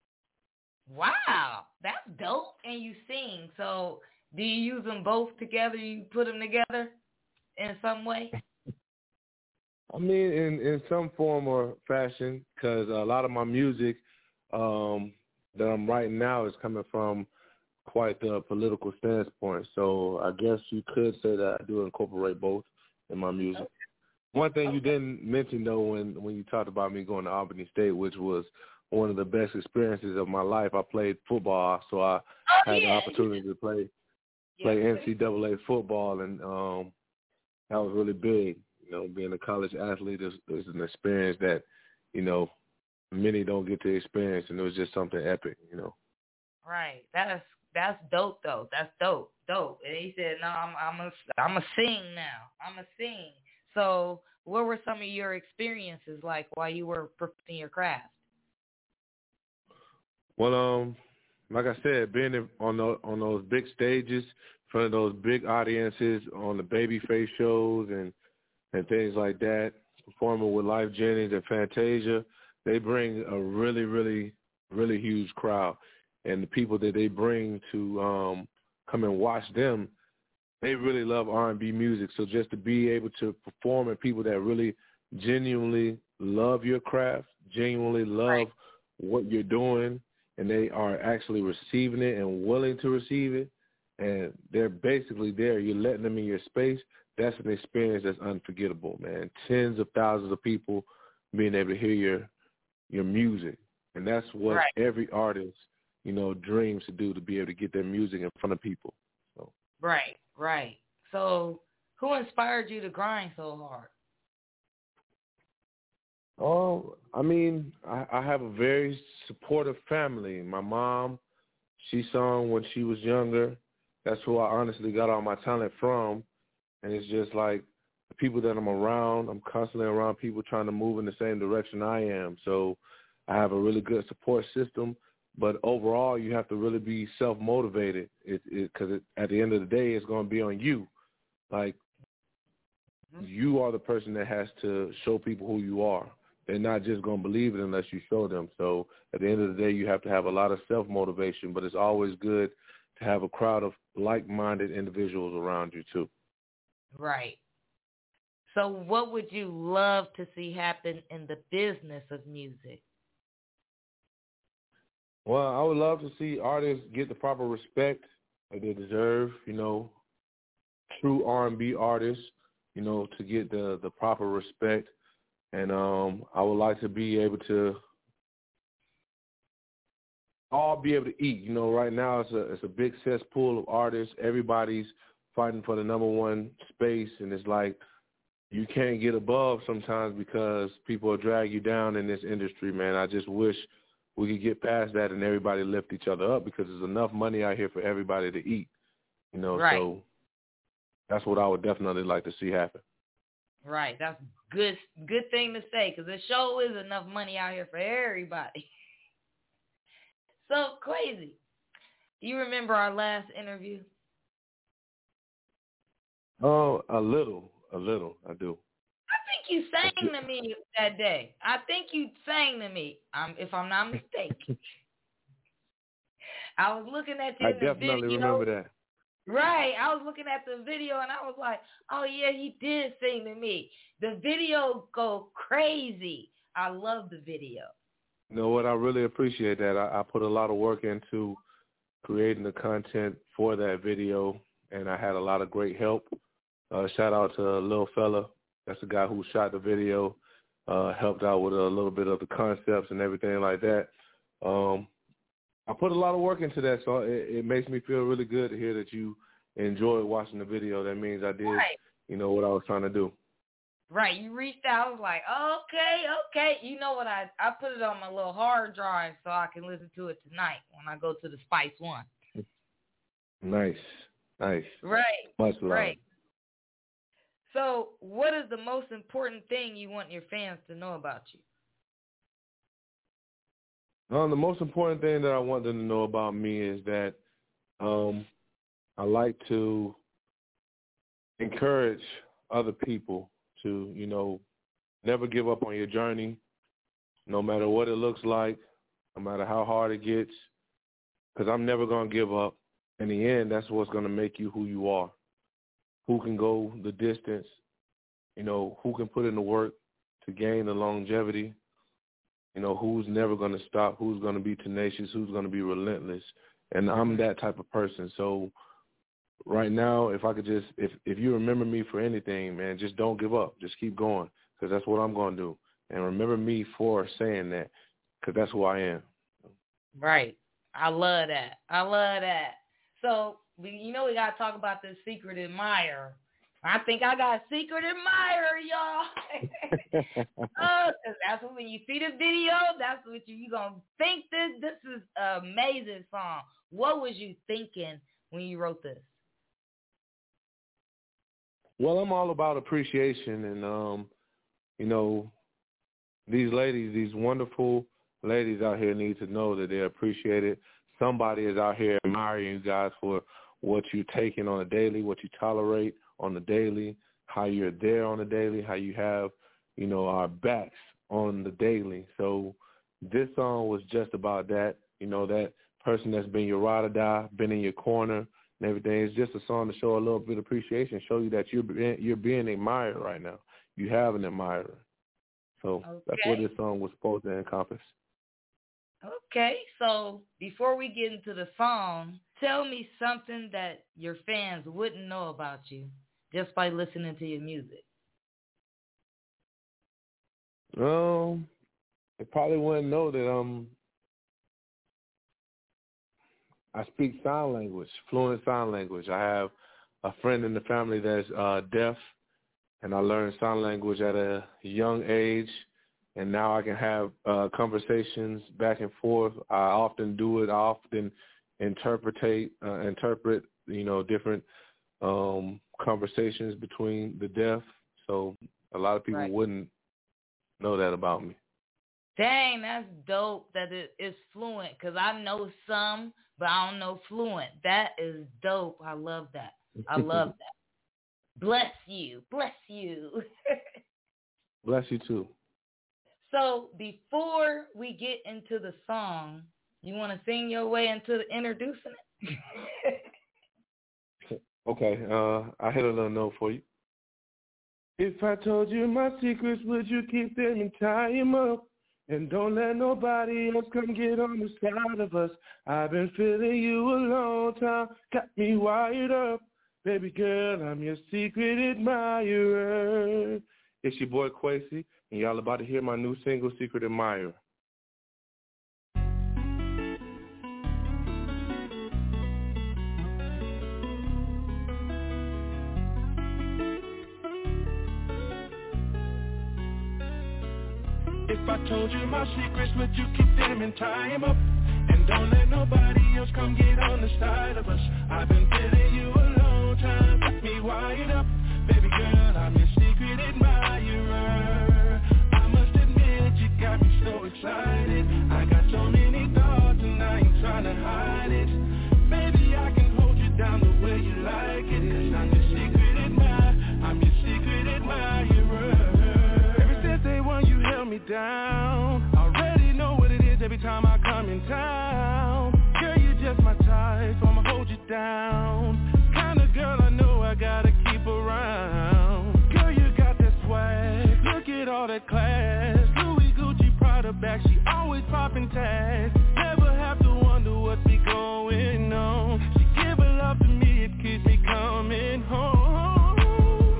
Speaker 1: Wow, that's dope. And you sing. So do you use them both together? You put them together in some way?
Speaker 4: I mean, in, in some form or fashion, because a lot of my music um, that I'm writing now is coming from quite the political standpoint. So I guess you could say that I do incorporate both in my music. Okay. One thing okay. you didn't mention, though, when, when you talked about me going to Albany State, which was one of the best experiences of my life. I played football, so I oh, had yeah. the opportunity to play play yeah. N C double A football, and um, that was really big. You know, being a college athlete is, is an experience that, you know, many don't get to experience, and it was just something epic, you know.
Speaker 1: Right. That's that's dope, though. That's dope, dope. And he said, no, I'm I'm a I'm a sing now. I'm a sing. So what were some of your experiences like while you were perfecting your craft?
Speaker 4: Well, um, like I said, being on the, on those big stages, in front of those big audiences, on the Babyface shows and, and things like that, performing with Life Jennings and Fantasia, they bring a really, really, really huge crowd. And the people that they bring to um, come and watch them, they really love R and B music. So just to be able to perform and people that really genuinely love your craft, genuinely love right. what you're doing, and they are actually receiving it and willing to receive it, and they're basically there. You're letting them in your space. That's an experience that's unforgettable, man. Tens of thousands of people being able to hear your your music, and that's what right. every artist, you know, dreams to do, to be able to get their music in front of people. So.
Speaker 1: Right, right. So who inspired you to grind so hard?
Speaker 4: Oh, I mean, I, I have a very supportive family. My mom, she sung when she was younger. That's who I honestly got all my talent from. And it's just like the people that I'm around, I'm constantly around people trying to move in the same direction I am. So I have a really good support system. But overall, you have to really be self-motivated it, it, 'cause it, at the end of the day, it's going to be on you. Like, you are the person that has to show people who you are. They're not just going to believe it unless you show them. So at the end of the day, you have to have a lot of self-motivation, but it's always good to have a crowd of like-minded individuals around you too.
Speaker 1: Right. So what would you love to see happen in the business of music?
Speaker 4: Well, I would love to see artists get the proper respect that they deserve, you know, true R and B artists, you know, to get the, the proper respect. And um, I would like to be able to all be able to eat. You know, right now it's a it's a big cesspool of artists. Everybody's fighting for the number one space, and it's like you can't get above sometimes because people will drag you down in this industry, man. I just wish we could get past that and everybody lift each other up because there's enough money out here for everybody to eat. You know,
Speaker 1: right.
Speaker 4: So that's what I would definitely like to see happen.
Speaker 1: Right, that's good. Good thing to say because there sure is enough money out here for everybody. So crazy. Do you remember our last interview?
Speaker 4: Oh, a little, a little. I do.
Speaker 1: I think you sang to me that day. I think you sang to me. Um, if I'm not mistaken. I was looking at you.
Speaker 4: I
Speaker 1: in the
Speaker 4: definitely
Speaker 1: video.
Speaker 4: remember that.
Speaker 1: Right. I was looking at the video and I was like, oh, yeah, he did sing to me. The video go crazy. I love the video.
Speaker 4: You know what? I really appreciate that. I, I put a lot of work into creating the content for that video, and I had a lot of great help. Uh, shout out to Lil Fella. That's the guy who shot the video, uh, helped out with a little bit of the concepts and everything like that. Um, I put a lot of work into that, so it, it makes me feel really good to hear that you enjoyed watching the video. That means I did,
Speaker 1: right.
Speaker 4: you know, what I was trying to do.
Speaker 1: Right. You reached out. I was like, okay, okay. You know what? I, I put it on my little hard drive so I can listen to it tonight when I go to the Spice One.
Speaker 4: Nice. Nice.
Speaker 1: Right.
Speaker 4: Much love.
Speaker 1: Right. So what is the most important thing you want your fans to know about you?
Speaker 4: Um, the most important thing that I want them to know about me is that um, I like to encourage other people to, you know, never give up on your journey, no matter what it looks like, no matter how hard it gets, because I'm never going to give up. In the end, that's what's going to make you who you are. Who can go the distance, you know, who can put in the work to gain the longevity. You know, who's never going to stop, who's going to be tenacious, who's going to be relentless. And I'm that type of person. So right now, if I could just, if, if you remember me for anything, man, just don't give up. Just keep going because that's what I'm going to do. And remember me for saying that because that's who I am. Right.
Speaker 1: I love that. I love that. So, we, you know, we got to talk about this secret admirer. I think I got a secret admirer, y'all. Oh, cause that's what, when you see the video, that's what you, you going to think this, this is an amazing song. What was you thinking when you wrote this?
Speaker 4: Well, I'm all about appreciation. And, um, you know, these ladies, these wonderful ladies out here need to know that they're appreciated. Somebody is out here admiring you guys for what you're taking on a daily, what you tolerate on the daily, how you're there on the daily, how you have, you know, our backs on the daily. So this song was just about that, you know, that person that's been your ride or die, been in your corner and everything. It's just a song to show a little bit of appreciation, show you that you're being, you're being admired right now. You have an admirer. So okay. That's what this song was supposed to encompass.
Speaker 1: Okay, so before we get into the song, tell me something that your fans wouldn't know about you just by listening to your music.
Speaker 4: Um, they probably wouldn't know that um, I speak sign language, fluent sign language. I have a friend in the family that's uh, deaf, and I learned sign language at a young age. and now I can have uh, conversations back and forth. I often do it. I often interpretate, uh, interpret, you know, different um, conversations between the deaf. So a lot of people right. wouldn't know that about me.
Speaker 1: Dang, that's dope that it is fluent, because I know some, but I don't know fluent. That is dope. I love that. I love that. Bless you. Bless you.
Speaker 4: Bless you, too.
Speaker 1: So before we get into the song, you want to sing your way into the introducing it?
Speaker 4: Okay. Uh, I hit a little note for you. If I told you my secrets, would you keep them and tie them up? And don't let nobody else come get on the side of us. I've been feeling you a long time, got me wired up. Baby girl, I'm your secret admirer. It's your boy Quasi, and y'all about to hear my new single, Secret Admirer.
Speaker 2: If I told you my secrets, would you keep them and tie them up? And don't let nobody else come get on the side of us. I've been feeling you a long time, got me wired up. Baby girl, I'm your secret admirer. I must admit, you got me so excited. I got so many thoughts and I ain't trying to hide it. Baby, I can hold you down the way you like it. Cause I'm your secret admirer. I'm your secret admirer. Ever since day one, you held me down. I already know what it is every time I come in town. Girl, you just my type, so I'ma hold you down. Kinda girl I know I gotta keep around. Girl, you got that swag, look at all that class. Louis, Gucci, Prada bag, she always popping tags. Never have to wonder what be going on. She give her love to me, it keeps me coming home.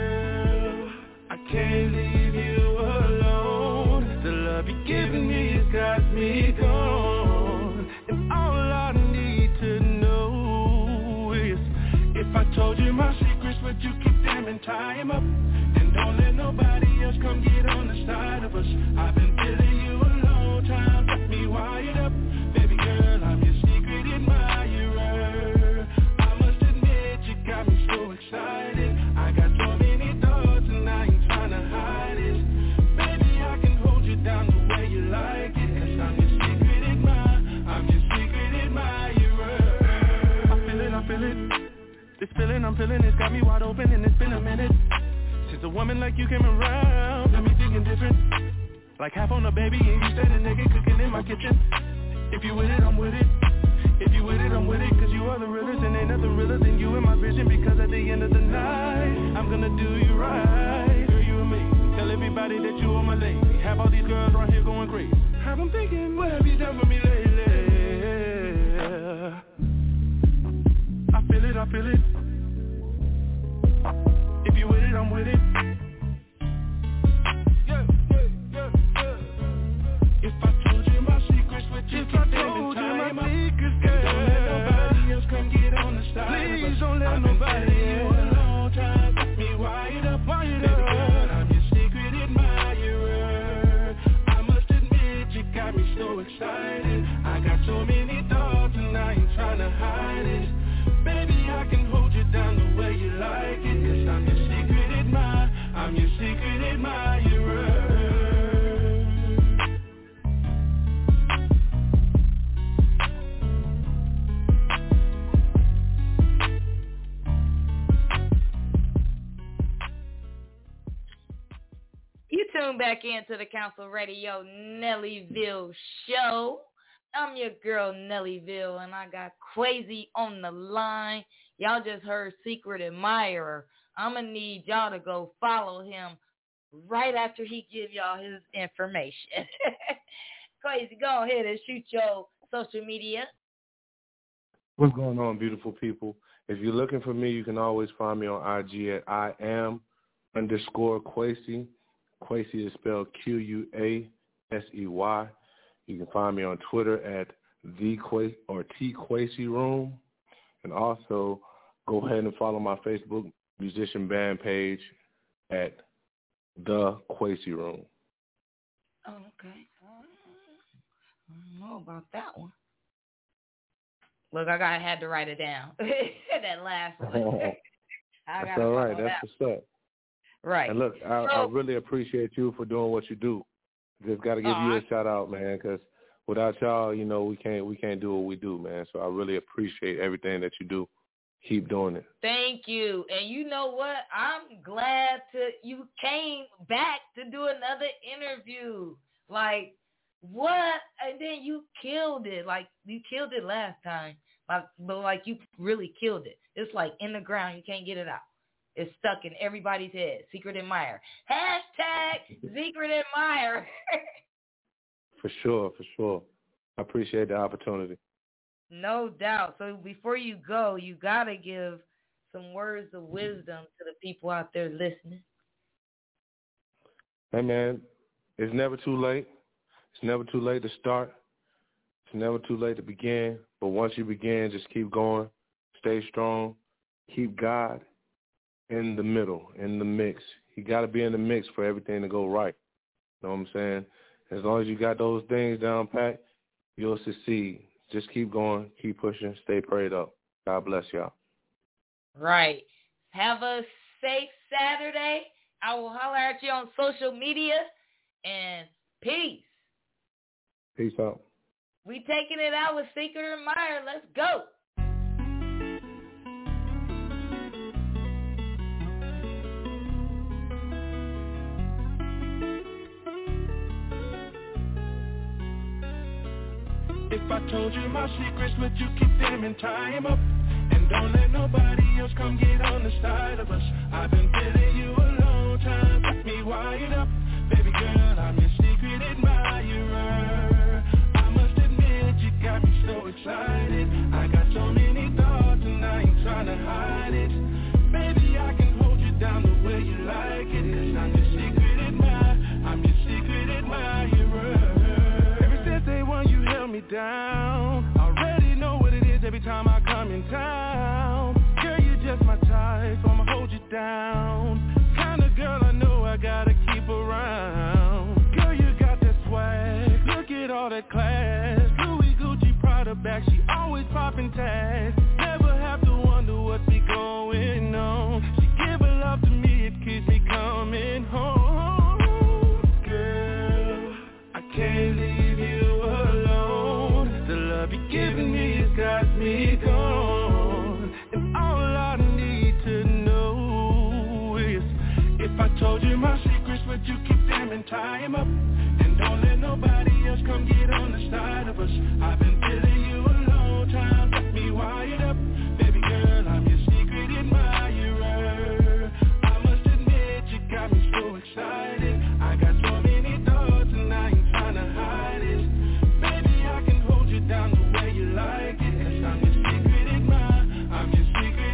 Speaker 2: Girl, I can't leave you alone. The love you're giving me has got me gone. And all I need to know is, if I told you my secrets, would you keep them and tie them up? And don't let nobody else come get on the side of us. I've been feeling you a long time, got me wired up. Baby girl, I'm your secret admirer. I must admit, you got me so excited. I got so many thoughts and I ain't trying to hide it. Baby, I can hold you down the way you like it. Cause I'm your secret admirer. I'm your secret admirer. I feel it, I feel it. This feeling I'm feeling, it's got me wide open and it's been a minute since a woman like you came around. Got me thinking different, like half on a baby and you standing naked cooking in my kitchen. If you with it, I'm with it. If you with it, I'm with it. Cause you are the realest and ain't nothing realer than you in my vision. Because at the end of the night, I'm gonna do you right. Girl, you amazing. Tell everybody that you are my lady. Have all these girls right here going crazy. Have them thinking, what have you done for me lately? I feel it, I feel it. If you with it, I'm with it. Yeah, yeah, yeah, yeah. If I told you my secrets, would you keep them and tie them up? And don't let nobody else come get on the side. Please don't let nobody you a long time, got me wired up, wired up. Baby girl, I'm your secret admirer. I must admit, you got me so excited. I got so many thoughts and I ain't trying to hide it. Baby, I can hold you down the way you like it. Cause I'm your secret admirer. I'm your secret admirer.
Speaker 1: You tune back into the Council Radio Nellyville show. I'm your girl, Nellyville, and I got Quasi on the line. Y'all just heard Secret Admirer. I'm going to need y'all to go follow him right after he give y'all his information. Quasi, go ahead and shoot your social media.
Speaker 4: What's going on, beautiful people? If you're looking for me, you can always find me on I G at I am underscore Quasi. Quasi is spelled Q U A S E Y. You can find me on Twitter at the Quasi or T Quasi Room, and also go ahead and follow my Facebook musician band page at the Quasi Room.
Speaker 1: Oh, okay. I don't know about that one. Look, I got had to write it down. That last one. I
Speaker 4: That's all right. That's
Speaker 1: that.
Speaker 4: what's up.
Speaker 1: Right.
Speaker 4: And look, I,
Speaker 1: so,
Speaker 4: I really appreciate you for doing what you do. Just got to give
Speaker 1: uh,
Speaker 4: you a shout out, man, because without y'all, you know, we can't we can't do what we do, man. So I really appreciate everything that you do. Keep doing it.
Speaker 1: Thank you. And you know what? I'm glad to you came back to do another interview. Like, what? And then you killed it. Like, you killed it last time. Like, but, like, you really killed it. It's, like, in the ground. You can't get it out. It's stuck in everybody's head. Secret Admirer. Hashtag Secret Admirer.
Speaker 4: For sure, for sure. I appreciate the opportunity.
Speaker 1: No doubt. So before you go, you got to give some words of wisdom to the people out there listening.
Speaker 4: Hey, man, it's never too late. It's never too late to start. It's never too late to begin. But once you begin, just keep going. Stay strong. Keep God in the middle, in the mix. You got to be in the mix for everything to go right. You know what I'm saying? As long as you got those things down pat, you'll succeed. Just keep going, keep pushing, stay prayed up. God bless y'all.
Speaker 1: Right. Have a safe Saturday. I will holler at you on social media. And peace.
Speaker 4: Peace out.
Speaker 1: We taking it out with Secret Admirer. Let's go.
Speaker 9: If I told you my secrets, would you keep them and tie them up? And don't let nobody else come get on the side of us. I've been feeling you a long time, got me wired up. Baby girl, I'm your secret admirer. I must admit, you got me so excited. I got so many thoughts and I ain't trying to hide it. Baby, I can hold you down the way you like it. Cause I'm your secret admirer. I'm your secret admirer. Day one you held me down. Already know what it is every time I come in town. Girl, you just my type, I'ma hold you down. Kind of girl I know I gotta keep around. Girl, you got that swag, look at all that class. Louis, Gucci, Prada bag, she always popping tags. Never have to wonder what be going on. She give her love to me, it keeps me coming home. Girl, I can't leave you alone. The love you're giving me has got me gone. And all I need to know is, if I told you my secrets, would you keep them and tie them up? And don't let nobody else come get on the side of us. I've been feeling you a long time, got me wired up. Baby girl, I'm your secret admirer. I must admit, you got me so excited. I got so many thoughts and I ain't trying to hide it. Baby, I can hold you down the way you like it. Cause I'm your secret admirer. I'm your secret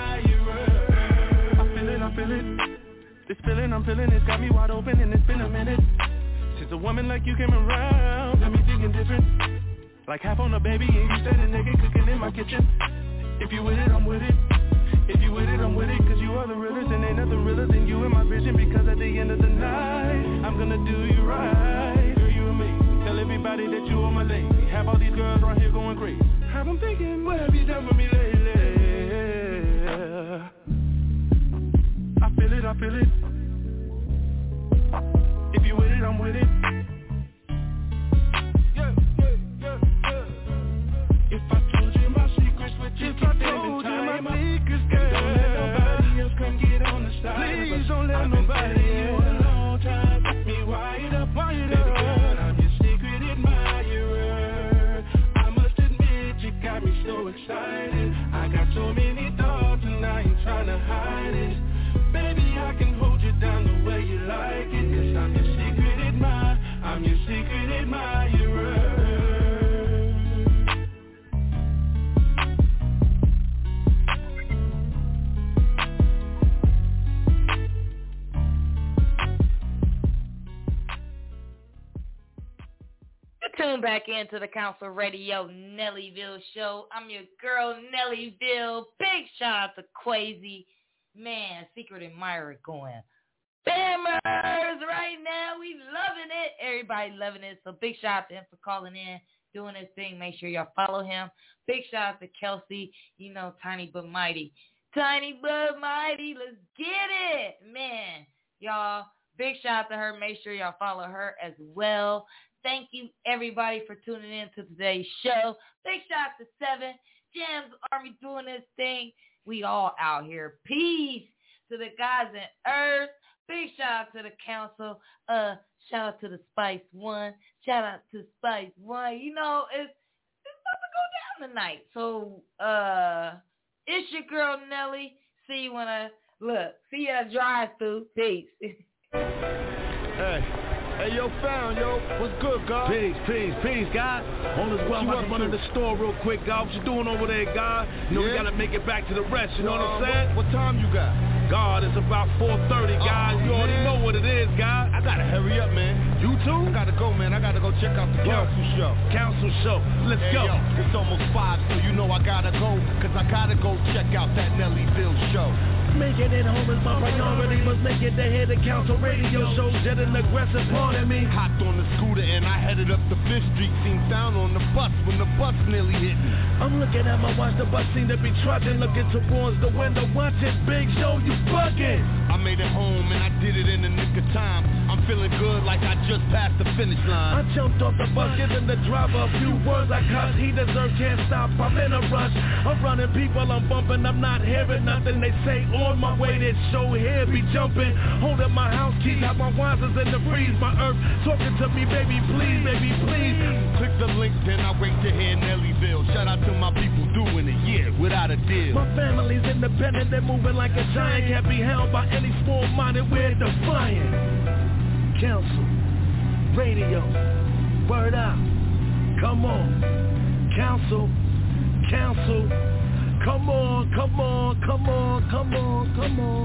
Speaker 9: admirer. I feel it, I feel it. This feeling I'm feeling, it's got me wide open and it's been a minute since a woman like you came around. Got me thinking different, like half on a baby and you standing naked cooking in my kitchen. If you with it, I'm with it. If you with it, I'm with it. Cause you are the realest and ain't nothing realer than you in my vision. Because at the end of the night, I'm gonna do you right. Girl, you amazing. Tell everybody that you are my lady. Have all these girls right here going crazy. Have them thinking, what have you done for me lately? I feel it, I feel it. If you with it, I'm with it. Yeah, yeah, yeah, yeah. If I told you my secrets, would you keep them and tie them up? And don't let nobody else come get on the side. Please don't let nobody else. You a long time, got me wired up. Baby girl, I'm your secret admirer. I must admit, you got me so excited. I got so many thoughts and I ain't trying to hide it. Baby, I can hold you down the way you like it. Cause I'm your secret admirer. I'm your secret admirer.
Speaker 1: Tune back into the Council Radio Nellyville show. I'm your girl Nellyville. Big shout out to Quasi. Man, Secret Admirer going Spammers right now. We loving it. Everybody loving it. So big shout out to him for calling in, doing his thing. Make sure y'all follow him. Big shout out to Kelsey. You know, Tiny but Mighty. Tiny but Mighty. Let's get it. Man, y'all, big shout out to her. Make sure y'all follow her as well. Thank you, everybody, for tuning in to today's show. Big shout out to Seven. Jams Army doing this thing. We all out here. Peace to the guys in Earth. Big shout out to the council. Uh, shout out to the Spice One. Shout out to Spice One. You know, it's it's about to go down tonight. So, uh, it's your girl Nelly. See you when I look. See you at drive-thru. Peace.
Speaker 6: Hey. Hey, yo, found, yo. What's good, God?
Speaker 22: Peace, peace, peace, God. All is well. I'm about to run in the store real quick, God. What you doing over there, God? You know, yeah. we got to make it back to the rest, you know uh, what I'm saying?
Speaker 6: What, what time you got?
Speaker 22: God, it's about four thirty, guys. Oh, you already man. know what it is, God.
Speaker 6: I got to hurry up, man.
Speaker 22: You too?
Speaker 6: I got to go, man. I got to go check out the yo. council show.
Speaker 22: Council show. Let's
Speaker 6: hey,
Speaker 22: go.
Speaker 6: Yo, it's almost five, so you know I got to go, because I got to go check out that Nellyville show.
Speaker 22: Making it home is my priority. Must make it to hear the council radio show. Jet an aggressive part of me.
Speaker 6: Hopped on the scooter and I headed up the fifth Street. Seen down on the bus when the bus nearly hit me.
Speaker 22: I'm looking at my watch, the bus seem to be trudging. Looking towards the window, watching Big Show, you bugging.
Speaker 6: I made it home and I did it in the nick of time. I'm feeling good like I just passed the finish line.
Speaker 22: I jumped off the bus, giving the driver a few words I cuss. He deserves, can't stop, I'm in a rush. I'm running people, I'm bumping, I'm not hearing nothing. They say on my way, that show here be jumping. Holding my house keys, have my wisers in the freeze. My earth talking to me, baby, please, baby, please.
Speaker 6: Click the link, then I wait to hear Nellyville. Shout out to my people doing it, yeah, without a deal.
Speaker 22: My family's independent, they're moving like a giant. Can't be held by any small-minded, we're defiant. Council, radio, word up, come on. Council, council, come on, come on, come on, come on, come on.